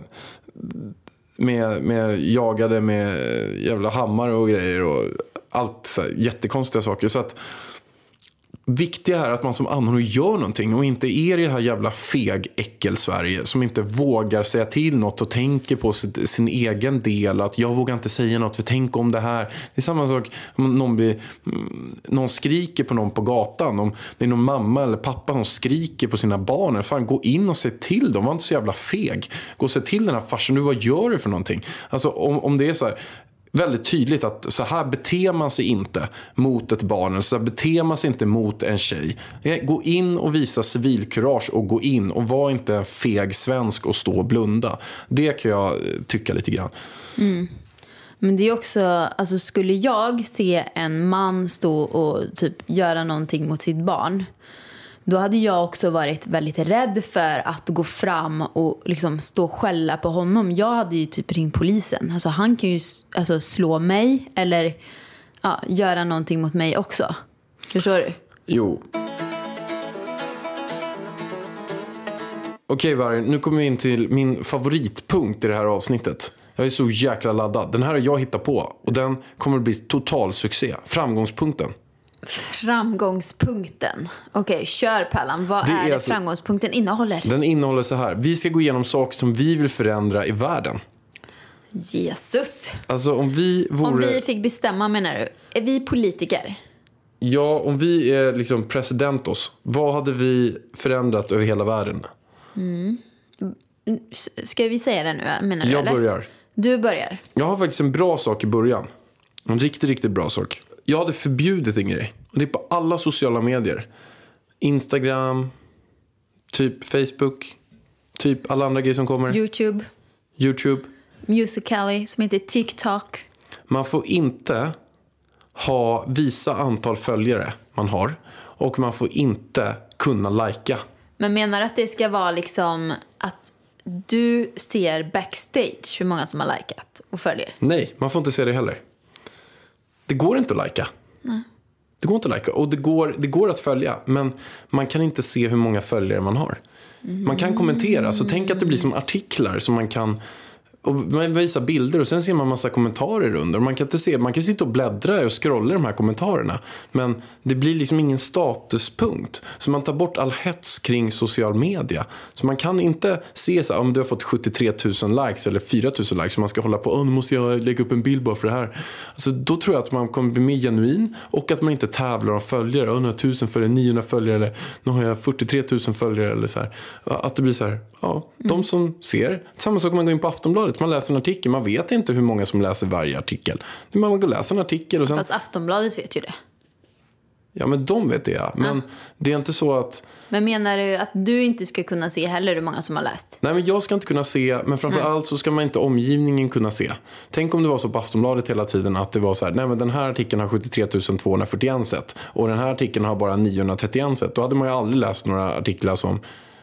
med, med jagade med jävla hammare och grejer och allt så här, jättekonstiga saker. Så att viktiga är att man som anhörig gör någonting och inte är i det här jävla feg äckel-Sverige som inte vågar säga till något och tänker på sin, sin egen del, att jag vågar inte säga något för tänk om det här. Det är samma sak om någon, blir, någon skriker på någon på gatan, om det är någon mamma eller pappa som skriker på sina barn, fan gå in och se till dem, var inte så jävla feg, gå och se till den här farsen, du, vad gör du för någonting? Alltså om, om det är så här väldigt tydligt att så här beter man sig inte mot ett barn, eller så här beter man sig inte mot en tjej. Gå in och visa civilkurage och gå in och var inte en feg svensk och stå och blunda. Det kan jag tycka lite grann. Mm. Men det är också, alltså skulle jag se en man stå och typ göra någonting mot sitt barn, då hade jag också varit väldigt rädd för att gå fram och liksom stå och skälla på honom. Jag hade ju typ ringt polisen. Alltså han kan ju alltså slå mig eller ja, göra någonting mot mig också. Förstår du? Jo. Okej, Varg, nu kommer vi in till min favoritpunkt i det här avsnittet. Jag är så jäkla laddad. Den här har jag hittat på och den kommer att bli total succé. Framgångspunkten. Framgångspunkten. Okej, okay, kör Pallan. Vad det är, är det alltså, framgångspunkten innehåller? Den innehåller så här. Vi ska gå igenom saker som vi vill förändra i världen. Jesus. Alltså om vi vore... Om vi fick bestämma, menar du? Är vi politiker? Ja, om vi är liksom presidentos. Vad hade vi förändrat över hela världen? Mm. Ska vi säga det nu, menar du? Jag eller? börjar. Du börjar. Jag har faktiskt en bra sak i början. En riktigt, riktigt bra sak. Jag hade förbjudit en grej. Och det är på alla sociala medier. Instagram, typ Facebook, typ alla andra grejer som kommer. YouTube. YouTube. Musical.ly som heter TikTok. Man får inte ha visa antal följare man har. Och man får inte kunna lajka. Men menar du att det ska vara liksom att du ser backstage hur många som har likat och följer? Nej, man får inte se det heller. Det går inte att lajka. Nej. Det går inte att lajka. Och det går, det går att följa. Men man kan inte se hur många följare man har. Mm. Man kan kommentera. Så tänk att det blir som artiklar som man kan... Och man visar bilder och sen ser man massa kommentarer under. Man kan inte se, man kan sitta och bläddra och scrolla i de här kommentarerna. Men det blir liksom ingen statuspunkt. Så man tar bort all hets kring social media. Så man kan inte se så här, om du har fått sjuttiotre tusen likes eller fyra tusen likes. Så man ska hålla på, åh nu måste jag lägga upp en bild bara för det här. Alltså då tror jag att man kommer bli mer genuin. Och att man inte tävlar om följare. Åh nu har jag tusen följare, niohundra följare. Eller nu har jag fyrtiotre tusen följare. Eller så här. Att det blir så här, ja, de som ser. Samma sak om man går in på Aftonbladet. Man läser en artikel, man vet inte hur många som läser varje artikel. Man går och läser en artikel och sen... Fast Aftonbladet vet ju det. Ja, men de vet det, ja. Men ja. Det är inte så att... Men menar du att du inte ska kunna se heller hur många som har läst? Nej, men jag ska inte kunna se, men framförallt så ska man inte omgivningen kunna se. Tänk om det var så på Aftonbladet hela tiden att det var så här, nej men den här artikeln har sjuttiotre tusen tvåhundrafyrtioett sett och den här artikeln har bara niohundratrettioett sett. Då hade man ju aldrig läst några artiklar som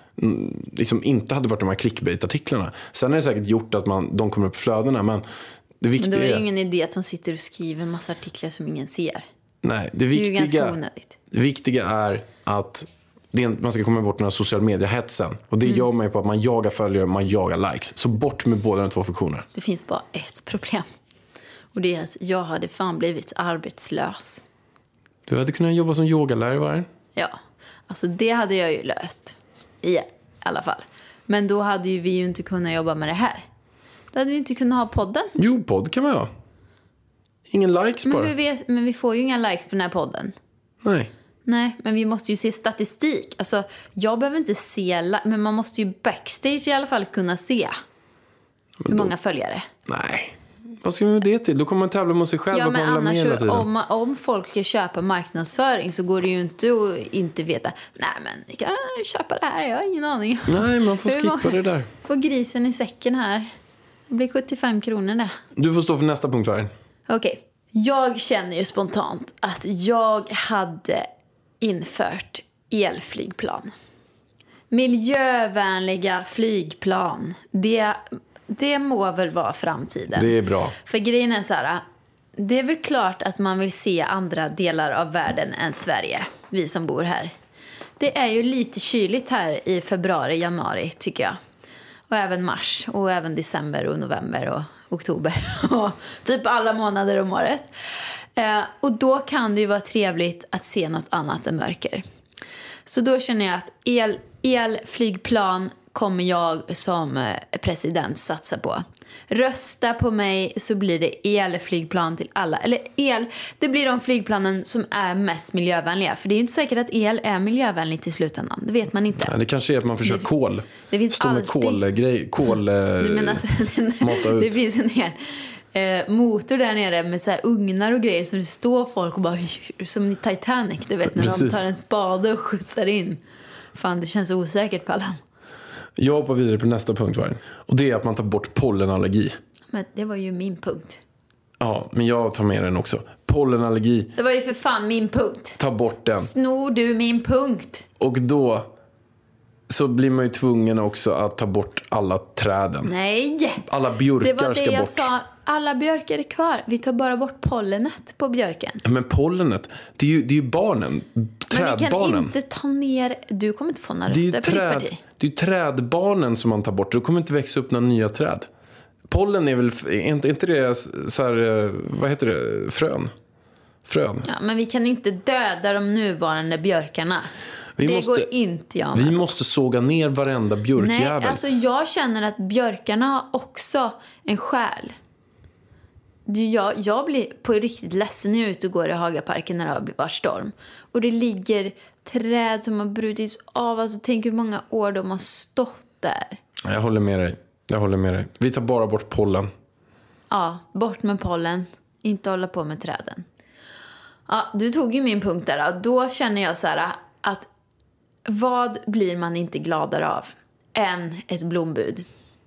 liksom inte hade varit de här clickbait-artiklarna. Sen är det säkert gjort att man, de kommer upp i flödena, men det viktiga är... Men då är det ingen idé att de sitter och skriver en massa artiklar som ingen ser. Nej, det viktiga, det är ju ganska onödigt. Det viktiga är att det är, man ska komma bort den här social media-hetsen. Och det mm. gör man ju på att man jagar följare, man jagar likes. Så bort med båda de två funktionerna. Det finns bara ett problem. Och det är att jag hade fan blivit arbetslös. Du hade kunnat jobba som yogalärare. Ja, alltså det hade jag ju löst. I alla fall. Men då hade ju vi ju inte kunnat jobba med det här. Då hade vi inte kunnat ha podden. Jo, podd kan man ha. Ingen likes men bara. Vi vet, men vi får ju inga likes på den här podden. Nej. Nej, men vi måste ju se statistik. Alltså, jag behöver inte se... Men man måste ju backstage i alla fall kunna se. Men hur då, många följare. Nej. Vad ska vi med det till? Då kommer man tävla mot sig själv ja, och men hålla med hela tiden. Om, om folk ska köpa marknadsföring så går det ju inte att inte veta. Nej, men ni kan köpa det här. Jag har ingen aning. Nej, man får skippa det där. Får grisen i säcken här. Det blir sjuttiofem kronor det. Du får stå för nästa punkt, Vargen. Okej. Okay. Jag känner ju spontant att jag hade infört elflygplan. Miljövänliga flygplan. Det, det må väl vara framtiden. Det är bra. För grejen är så här, det är väl klart att man vill se andra delar av världen än Sverige. Vi som bor här. Det är ju lite kyligt här i februari, januari tycker jag. Och även mars och även december och november och oktober. Typ alla månader om året. Eh, och då kan det ju vara trevligt att se något annat än mörker. Så då känner jag att el, elflygplan kommer jag som president satsa på. Rösta på mig så blir det elflygplan till alla. Eller el, det blir de flygplanen som är mest miljövänliga. För det är ju inte säkert att el är miljövänligt i slutändan. Det vet man inte. Ja, det kanske är att man försöker det, kol. Det finns Stå med kolgrej. Kol, du menar att mata ut. Det finns en hel eh, motor där nere med så här ugnar och grejer. Så det står folk och bara som i Titanic. Du vet när Precis. de tar en spade och skjutsar in. Fan, det känns osäkert på alla. Jag hoppar vidare på nästa punkt. Var. Och det är att man tar bort pollenallergi. Men det var ju min punkt. Ja, men jag tar med den också. Pollenallergi. Det var ju för fan min punkt. Ta bort den. Snor du min punkt? Och då så blir man ju tvungen också att ta bort alla träden. Nej. Alla björkar ska bort. Det var det jag sa. Alla björkar är kvar. Vi tar bara bort pollenet på björken. Men pollenet, det är ju, det är ju barnen. Trädbarnen. Men vi kan inte ta ner... Du kommer inte få några röster på ditt parti. Det är ju trädbarnen som man tar bort. Det kommer inte växa upp några nya träd. Pollen är väl... Inte, inte det så här... Vad heter det? Frön. Frön. Ja, men vi kan inte döda de nuvarande björkarna. Vi det måste, går inte jag med. Vi måste såga ner varenda björkjävel. Nej, alltså jag känner att björkarna har också en själ. Jag, jag blir på riktigt ledsen när jag är ute och går i Hagaparken när det har blivit storm. Och det ligger träd som har brutits av. Alltså tänk hur många år de har stått där. Jag håller med dig. Jag håller med dig. Vi tar bara bort pollen. Ja, bort med pollen. Inte hålla på med träden. Ja, du tog ju min punkt där. Då, då känner jag så här att vad blir man inte gladare av än ett blombud?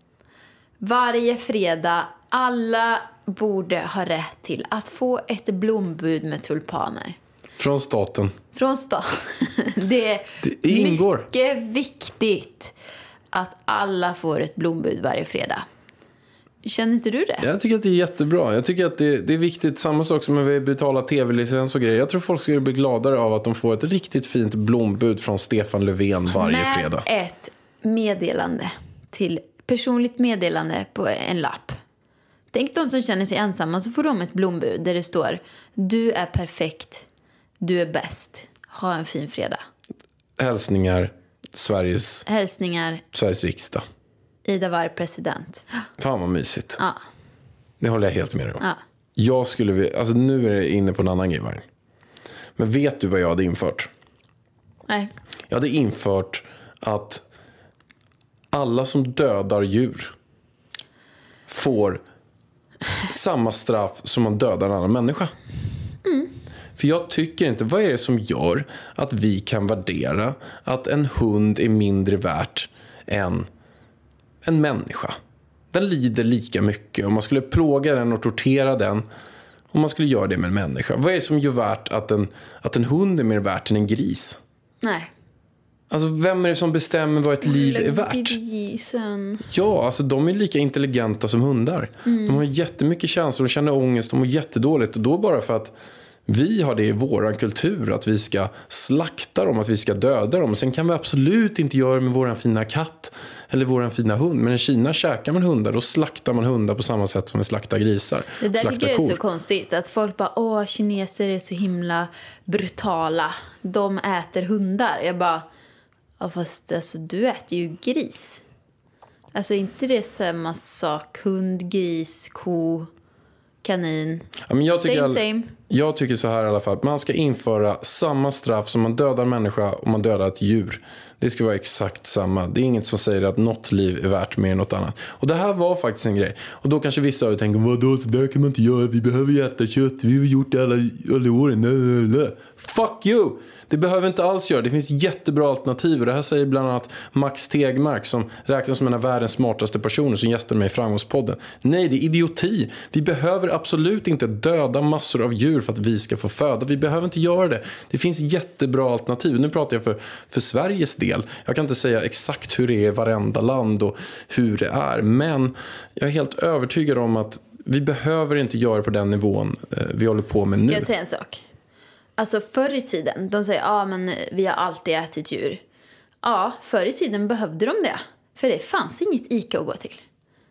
Varje fredag, alla borde ha rätt till att få ett blombud med tulpaner. Från staten. Från staten. Det är det ingår. mycket viktigt att alla får ett blombud varje fredag. Känner inte du det? Jag tycker att det är jättebra. Jag tycker att det, det är viktigt. Samma sak som när vi betalar tv-licens och grejer. Jag tror folk skulle bli gladare av att de får ett riktigt fint blombud från Stefan Löfven varje med fredag. Med ett meddelande till personligt meddelande på en lapp. Tänk de som känner sig ensamma, så får de ett blombud där det står: du är perfekt, du är bäst, ha en fin fredag. Hälsningar Sveriges, Hälsningar Sveriges riksdag. Ida Warg, president. Fan vad mysigt. Ja. Det håller jag helt med dig om. Ja. Jag skulle, alltså nu är jag inne på en annan grej. Men vet du vad jag hade infört? Nej. Jag hade infört att alla som dödar djur får samma straff som man dödar en annan människa. Mm. För jag tycker inte, vad är det som gör att vi kan värdera att en hund är mindre värt än en människa? Den lider lika mycket. Om man skulle plåga den och tortera den, om man skulle göra det med en människa. Vad är det som gör värt att en, att en hund är mer värt än en gris? Nej. Alltså vem är det som bestämmer vad ett liv är värt? Grisen. Ja, alltså de är lika intelligenta som hundar. Mm. De har jättemycket känslor, de känner ångest, de mår jättedåligt. Och då bara för att vi har det i våran kultur att vi ska slakta dem, att vi ska döda dem. Sen kan vi absolut inte göra det med våran fina katt eller våran fina hund. Men i Kina käkar man hundar, då slaktar man hundar på samma sätt som vi slaktar grisar. Det där slaktar tycker jag är kor. så konstigt. Att folk bara, åh, kineser är så himla brutala. De äter hundar. Jag bara, ja fast alltså, du äter ju gris. Alltså inte det samma sak. Hund, gris, ko, kanin. Ja, men jag tycker same, all... same. Jag tycker så här i alla fall. Man ska införa samma straff som man dödar en människa och man dödar ett djur. Det ska vara exakt samma. Det är inget som säger att något liv är värt mer än något annat. Och det här var faktiskt en grej. Och då kanske vissa av er tänker, vadå, så där kan man inte göra. Vi behöver äta kött. Vi har gjort det alla, alla åren. Fuck you! Det behöver inte alls göra. Det finns jättebra alternativ. Och det här säger bland annat Max Tegmark, som räknas som en av världens smartaste personer, som gästar mig i Framgångspodden. Nej, det är idioti. Vi behöver absolut inte döda massor av djur för att vi ska få föda. Vi behöver inte göra det. Det finns jättebra alternativ. Nu pratar jag för, för Sveriges del. Jag kan inte säga exakt hur det är i varenda land och hur det är. Men jag är helt övertygad om att vi behöver inte göra det på den nivån vi håller på med nu. Ska jag säga en sak? Alltså förr i tiden, de säger, ja men vi har alltid ätit djur. Ja, förr i tiden behövde de det. För det fanns inget Ica att gå till.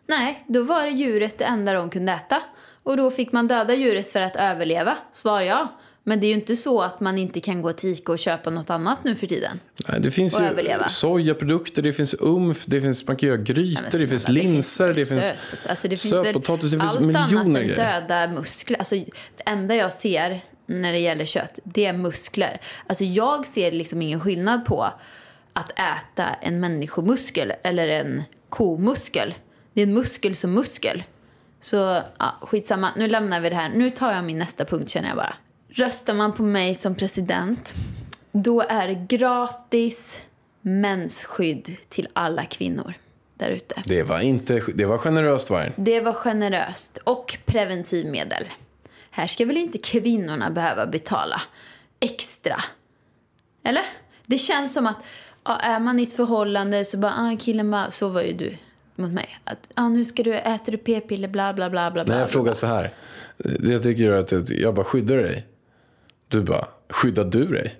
Nej, då var det djuret det enda de kunde äta. Och då fick man döda djuret för att överleva, svar jag. Men det är ju inte så att man inte kan gå till Ica och köpa något annat nu för tiden. Nej, det finns ju överleva. Sojaprodukter, det finns umf, det finns, man kan göra grytor, Nej, det finns linser, det finns, det finns alltså, det finns sötpotatis, det finns allt miljoner annat än grejer. Döda muskler. Alltså, det enda jag ser när det gäller kött, det är muskler. Alltså jag ser liksom ingen skillnad på att äta en människomuskel eller en komuskel. Det är en muskel som muskel. Så ja, skitsamma, nu lämnar vi det här. Nu tar jag min nästa punkt, känner jag bara. Röstar man på mig som president, då är det gratis mensskydd till alla kvinnor där ute. Det var inte, det var generöst, Vargen. Det var generöst. Och preventivmedel. Här ska väl inte kvinnorna behöva betala extra? Eller? Det känns som att ja, är man i ett förhållande så bara, ah, killen bara, så var ju du mot mig. Att ah, nu ska du, äter du p-piller, bla bla bla bla. Nej, jag frågar så här. Jag tycker att jag bara skyddar dig. Du bara, skyddar du dig?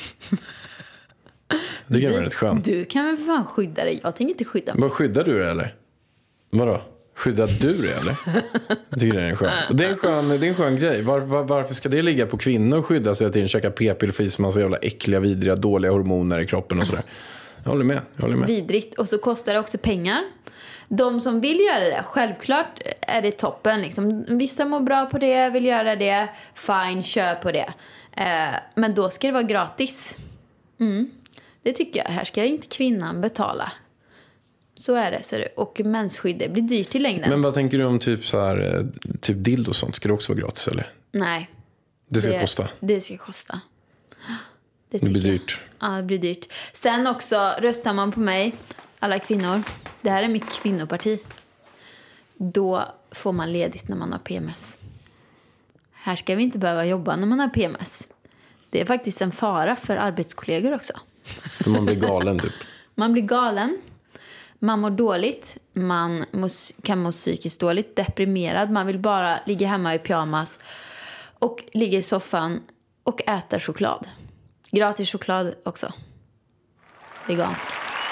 Jag tycker det är väldigt skönt. Du kan väl för fan skydda dig. Jag tänker inte skydda mig. Vad skyddar du dig, eller? Vadå? Skyddar du dig, eller? Jag tycker det är en skön. Det är en skön, det är en skön grej. Var, var, varför ska det ligga på kvinnor och skydda sig till att käka p-piller för att man så jävla äckliga, vidriga, dåliga hormoner i kroppen och sådär? Jag håller med, jag håller med. Vidrigt. Och så kostar det också pengar. De som vill göra det, självklart är det toppen. Liksom. Vissa mår bra på det, vill göra det. Fine, kör på det. Eh, men då ska det vara gratis. Mm. Det tycker jag. Här ska inte kvinnan betala. Så är det. Så är det. Och mensskydd, det blir dyrt i längden. Men vad tänker du om typ så här, typ dildo och sånt? Ska det också vara gratis, eller? Nej. Det ska det, kosta. Det ska kosta. Det, det blir dyrt. Jag. Ja, det blir dyrt. Sen också, röstar man på mig, alla kvinnor. Det här är mitt kvinnoparti. Då får man ledigt när man har P M S. Här ska vi inte behöva jobba när man har P M S. Det är faktiskt en fara för arbetskollegor också. För man blir galen typ. Man blir galen. Man mår dåligt. Man kan må psykiskt dåligt. Deprimerad. Man vill bara ligga hemma i pyjamas. Och ligga i soffan. Och äta choklad. Gratis choklad också. Vegansk.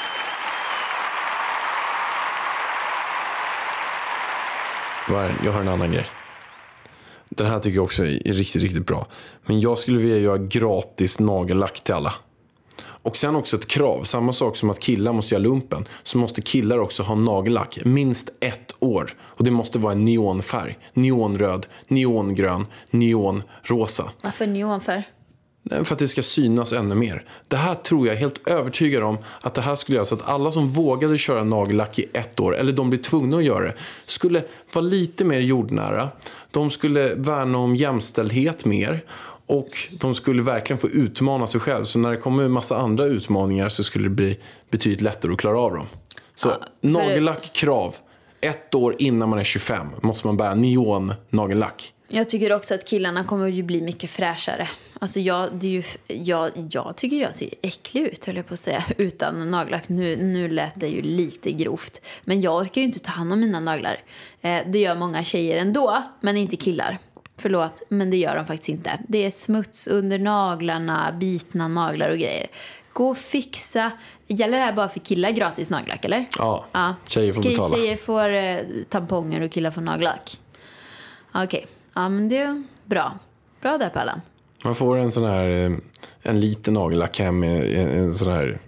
Jag har en annan grej. Den här tycker jag också är riktigt, riktigt bra. Men jag skulle vilja göra gratis nagellack till alla. Och sen också ett krav. Samma sak som att killar måste göra lumpen. Så måste killar också ha nagellack. Minst ett år. Och det måste vara en neonfärg. Neonröd, neongrön, neonrosa. Varför neonfärg? För att det ska synas ännu mer. Det här tror jag är helt övertygad om att det här skulle göra så att alla som vågade köra nagellack i ett år, eller de blir tvungna att göra det, skulle vara lite mer jordnära. De skulle värna om jämställdhet mer. Och de skulle verkligen få utmana sig själv. Så när det kommer en massa andra utmaningar så skulle det bli betydligt lättare att klara av dem. Så ja, nagellack krav. Ett år innan man är tjugofem måste man bära neon nagellack. Jag tycker också att killarna kommer ju bli mycket fräschare. Alltså jag, det är ju, jag, jag tycker jag ser äcklig ut, höll jag på att säga, utan nagellack. Nu, nu lät det ju lite grovt. Men jag orkar ju inte ta hand om mina naglar. Eh, det gör många tjejer ändå, men inte killar. Förlåt, men det gör de faktiskt inte. Det är smuts under naglarna, bitna naglar och grejer. Gå och fixa. Gäller det här bara för killar gratis nagellack, eller? Ja, ja. Tjejer får betala. Tjejer får eh, tamponger och killar får nagellack. Okej, okay. Ja men det är bra. Bra där, Pallan. Man får en sån här, en liten nagellack hem med en sån här,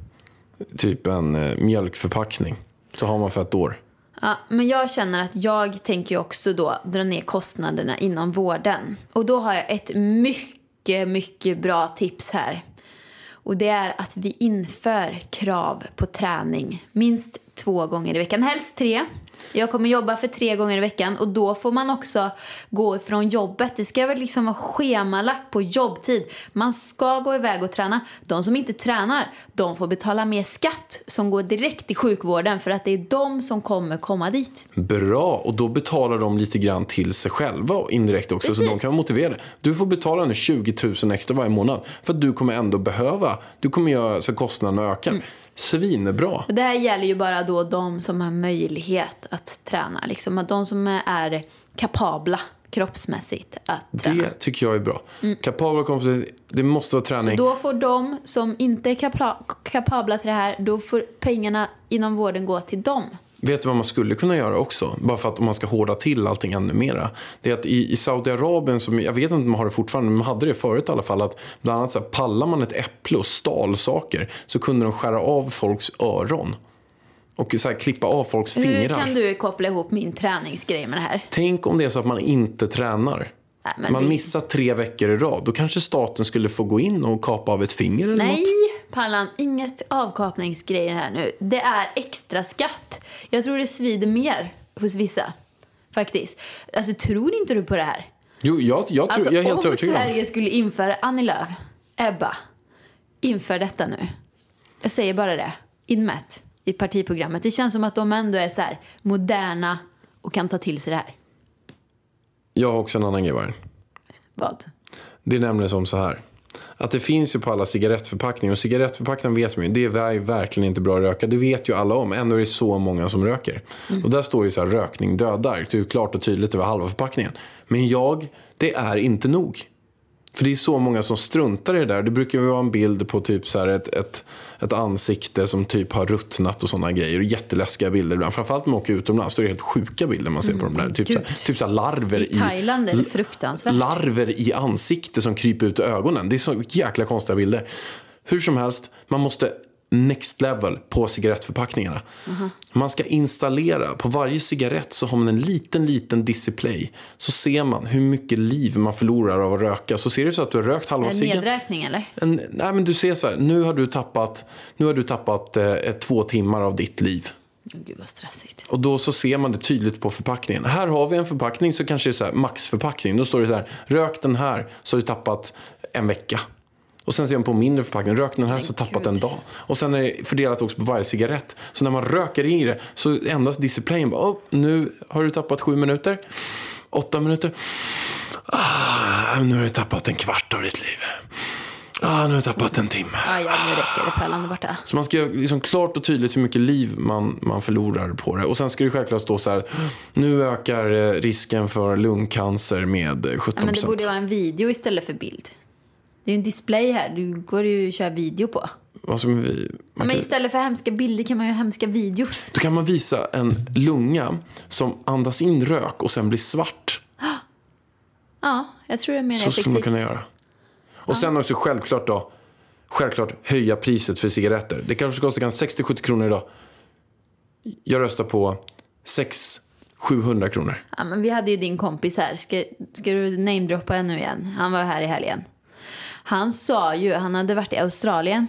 typ en mjölkförpackning. Så har man för ett år. Ja, men jag känner att jag tänker också då dra ner kostnaderna inom vården. Och då har jag ett mycket, mycket bra tips här. Och det är att vi inför krav på träning. Minst två gånger i veckan, helst tre. Jag kommer jobba för tre gånger i veckan. Och då får man också gå ifrån jobbet. Det ska väl liksom vara schemalagt på jobbtid. Man ska gå iväg och träna. De som inte tränar, de får betala mer skatt som går direkt till sjukvården. För att det är de som kommer komma dit. Bra, och då betalar de lite grann till sig själva och indirekt också. Precis. Så de kan motivera det. Du får betala nu tjugo tusen extra varje månad. För att du kommer ändå behöva. Du kommer göra så kostnaderna ökar. Mm. Svinebra. Och det här gäller ju bara då de som har möjlighet att träna. Liksom att de som är kapabla kroppsmässigt att träna. Det tycker jag är bra. Mm. Kapabla kroppsmässigt, det måste vara träning. Så då får de som inte är kapla- kapabla till det här, då får pengarna inom vården gå till dem. Vet du vad man skulle kunna göra också? Bara för att om man ska hårda till allting ännu mera. Det är att i, i Saudiarabien, som, jag vet inte om man har det fortfarande, men man hade det förut i alla fall, att bland annat så här, pallar man ett äpple och stal saker så kunde de skära av folks öron. Och så här, klippa av folks Hur fingrar. Hur kan du koppla ihop min träningsgrej med det här? Tänk om det är så att man inte tränar. Nej, man det... missar tre veckor i rad. Då kanske staten skulle få gå in och kapa av ett finger eller Nej, något. Pallan, inget avkapningsgrejer här nu. Det är extra skatt. Jag tror det svider mer hos vissa. Faktiskt. Alltså, tror inte du på det här? Jo, jag, jag, tror, alltså, jag är helt om övertygad. Om Sverige skulle införa, Annie Lööf, Ebba, inför detta nu. Jag säger bara det. Inmätt i partiprogrammet. Det känns som att de ändå är så här moderna och kan ta till sig det här. Jag har också en annan grej, var. Vad? Det är nämligen som så här. Att det finns ju på alla cigarettförpackningar. Och cigarettförpackningar vet man ju, det är verkligen inte bra att röka. Det vet ju alla om. Ändå är det så många som röker. Mm. Och där står ju så här, rökning dödar. Det är klart och tydligt över halva förpackningen. Men jag, det är inte nog. För det är så många som struntar i det där. Det brukar ju vara en bild på typ så här ett, ett, ett ansikte som typ har ruttnat och sådana grejer. Och jätteläskiga bilder ibland. Framförallt när man åker utomlands så är det helt sjuka bilder man ser på mm, de där. Typ, så här, typ så här larver i Thailand är det fruktansvärt. Larver i ansikte som kryper ut i ögonen. Det är så jäkla konstiga bilder. Hur som helst, man måste next level på cigarettförpackningarna. Uh-huh. Man ska installera, på varje cigarett så har man en liten, liten display. Så ser man hur mycket liv man förlorar av att röka. Så ser du så att du har rökt halva ciggen. En nedräkning eller? En, nej men du ser så här, nu har du tappat, nu har du tappat eh, två timmar av ditt liv. Oh, gud vad stressigt. Och då så ser man det tydligt på förpackningen. Här har vi en förpackning så kanske det är så här maxförpackning. Då står det så här, rök den här så har du tappat en vecka. Och sen ser man på mindre förpackning, rök den här så tappat en dag. Och sen är det fördelat också på varje cigarett. Så när man röker i det så endast displayen bara, oh, nu har du tappat sju minuter, åtta minuter. Ah, nu har du tappat en kvart av ditt liv. Ah, nu har du tappat en timme. Ah, ja, nu räcker det pärlan borta. Så man ska göra liksom klart och tydligt hur mycket liv man, man förlorar på det. Och sen ska det självklart stå så här, nu ökar risken för lungcancer med sjutton procent. Ja, men det borde vara en video istället för bild. Det är ju en display här, du går ju att köra video på. Vad som vi, ja, men istället för hemska bilder kan man ju ha hemska videos. Då kan man visa en lunga som andas in rök och sen blir svart. Ja, jag tror det är mer så effektivt. Så skulle man kunna göra. Och ja. Sen också självklart då, självklart höja priset för cigaretter. Det kanske kostar sextio till sjuttio kronor idag. Jag röstar på sex sjuhundra kronor. Ja, men vi hade ju din kompis här. Ska, ska du namedroppa ännu igen? Han var här i helgen. Han sa ju, han hade varit i Australien.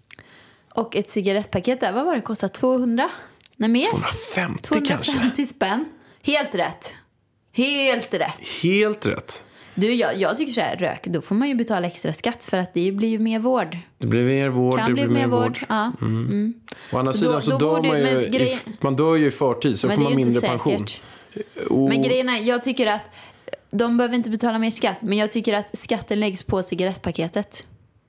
Och ett cigarettpaket där, vad var det? Kostade tvåhundra? Nej, mer? tvåhundrafemtio, tvåhundrafemtio kanske. spänn. Helt rätt. Helt rätt. Helt rätt. Du, jag, jag tycker så här, rök, då får man ju betala extra skatt för att det blir ju mer vård. Det blir mer vård, kan det bli blir mer vård. vård. Ja. Mm. Mm. Å andra så sidan då, så då dör man ju, grej... i, man dör ju i förtid så men får man mindre pension. Oh. Men grejen är, jag tycker att de behöver inte betala mer skatt, men jag tycker att skatten läggs på cigarettpaketet.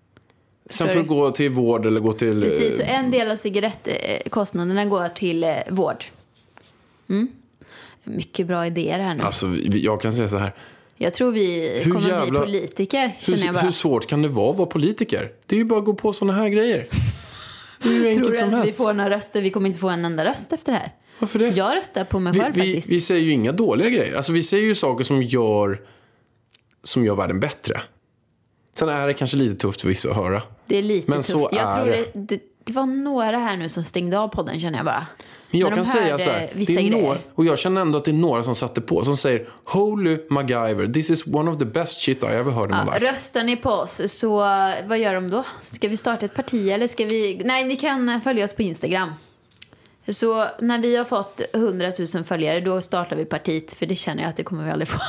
Sen får du gå till vård eller gå till... Precis, så en del av cigarettkostnaderna går till eh, vård. Mm. Mycket bra idéer här nu. Alltså, jag kan säga så här. Jag tror vi hur kommer jävla, bli politiker, hur, känner jag bara. Hur svårt kan det vara att vara politiker? Det är ju bara att gå på såna här grejer. Det är ju enkelt tror du som att helst. vi får några röster? Vi kommer inte få en enda röst efter det här. Varför det? Jag röstar på mig vi, själv vi, faktiskt. Vi säger ju inga dåliga grejer. Alltså vi säger ju saker som gör som gör världen bättre. Sen är det kanske lite tufft för vissa att höra. Det är lite men tufft. Så jag är tror det. Det, det, det var några här nu som stängde av podden, känner jag bara. Men jag men kan de säga så här, det är några, och jag känner ändå att det är några som satte på, som säger Holy MacGyver, this is one of the best shit I ever heard in ja, my life. Röstar ni på oss, så vad gör de då? Ska vi starta ett parti eller ska vi... Nej, ni kan följa oss på Instagram. Så när vi har fått hundratusen följare, då startar vi partiet, för det känner jag att det kommer vi aldrig få.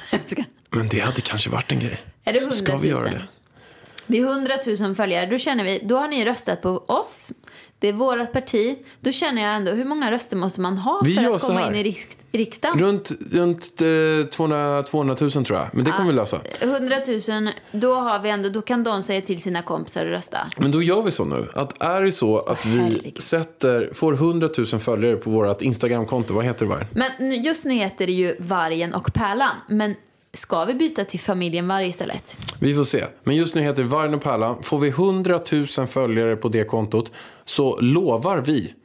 Men det hade kanske varit en grej. Är det hundratusen? Ska vi göra det? Vi är hundratusen följare, då känner vi, då har ni röstat på oss. Det är vårat parti. Då känner jag ändå, hur många röster måste man ha vi för att komma in i riks- riksdagen? Runt, runt eh, tvåhundra tusen tror jag. Men det kommer ja, vi lösa. hundratusen, då har vi ändå, då kan de säga till sina kompisar att rösta. Men då gör vi så nu. Att är det så att oh, vi sätter, får hundratusen följare på vårt Instagram-konto. Vad heter det, Vargen? Men just nu heter det ju Vargen och Pärlan. Men ska vi byta till familjen Varg istället? Vi får se. Men just nu heter det Vargen och Pärlan. Får vi hundratusen följare på det kontot så lovar vi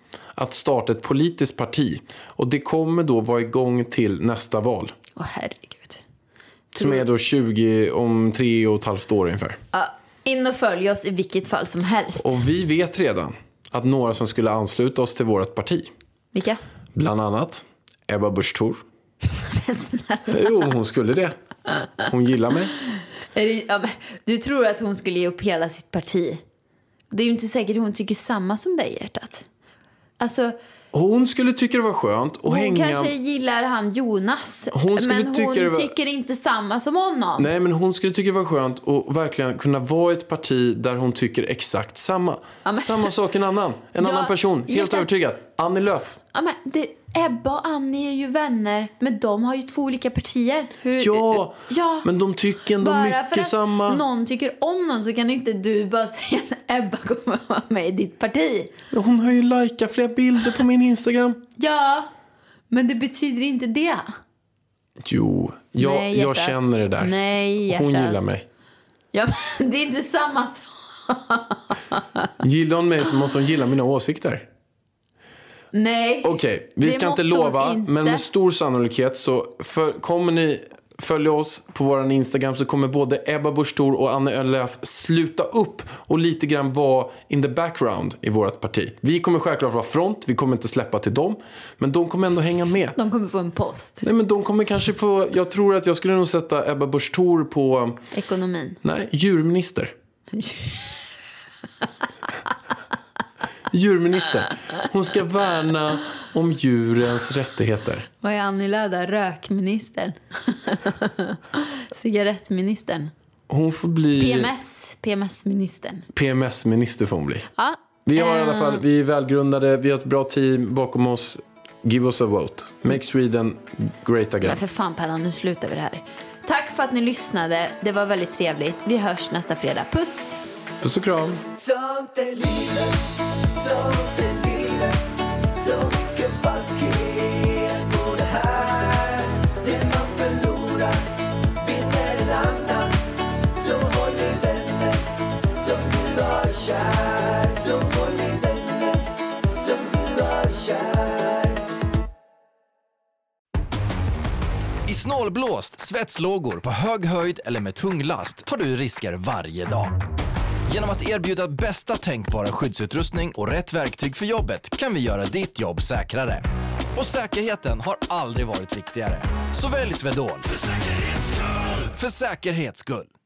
att starta ett politiskt parti. Och det kommer då vara igång till nästa val. Åh herregud. Som är då tjugo om tre och ett halvt år ungefär. Ja, in och följ oss i vilket fall som helst. Och vi vet redan att några som skulle ansluta oss till vårt parti. Vilka? Bland annat Ebba Busch Thor. Jo, hon skulle det. Hon gillar mig. Är det, ja, men, du tror att hon skulle ge upp hela sitt parti. Det är ju inte säkert att hon tycker samma som dig, hjärtat. Alltså... Hon skulle tycka det var skönt att hon hänga... Hon kanske gillar han Jonas. Hon skulle men tycka hon det var... tycker inte samma som honom. Nej, men hon skulle tycka det var skönt att verkligen kunna vara ett parti där hon tycker exakt samma. Ja, men... Samma sak en annan. En ja, annan person. Helt hjärtat... övertygad. Annie Lööf. Ja, men det... Ebba och Annie är ju vänner, men de har ju två olika partier. Hur... Ja, ja, men de tycker ändå bara mycket för att samma. Någon tycker om någon så kan inte du bara säga att Ebba kommer vara med i ditt parti. Hon har ju likat flera bilder på min Instagram. Ja, men det betyder inte det. Jo, jag, Nej, jag känner det där. Nej, hjärtat. Hon gillar mig. Ja, men det är inte samma sak. Gillar hon mig så måste hon gilla mina åsikter. Nej. Okej, okay, vi ska inte lova, inte. Men med stor sannolikhet så för, kommer ni följa oss på vår Instagram så kommer både Ebba Busch Thor och Annie Lööf sluta upp och lite grann vara in the background i vårt parti. Vi kommer självklart vara front, vi kommer inte släppa till dem, men de kommer ändå hänga med. De kommer få en post. Nej, men de kommer kanske få, jag tror att jag skulle nog sätta Ebba Busch Thor på... Ekonomin. Nej, djurminister. Djurminister. Hon ska värna om djurens rättigheter. Vad är Annie Lööf? Rökministern. Cigarettministern. Hon får bli... P M S. P M S-ministern. P M S-minister får hon bli. Ja. Vi har i alla fall, vi är välgrundade, vi har ett bra team bakom oss. Give us a vote. Make Sweden great again. Men för fan, Pella, nu slutar vi det här. Tack för att ni lyssnade. Det var väldigt trevligt. Vi hörs nästa fredag. Puss! Puss och kram. Sånt är livet, sånt är livet. Så mycket falskhet på det här. Det man förlorar vinner en annan. Så håll i vänner som du har kär. Så håll i vänner som du har kär. I snålblåst, svetslågor på hög höjd eller med tung last tar du risker varje dag. Genom att erbjuda bästa tänkbara skyddsutrustning och rätt verktyg för jobbet kan vi göra ditt jobb säkrare. Och säkerheten har aldrig varit viktigare. Så välj Swedol. För säkerhets skull! För säkerhets skull!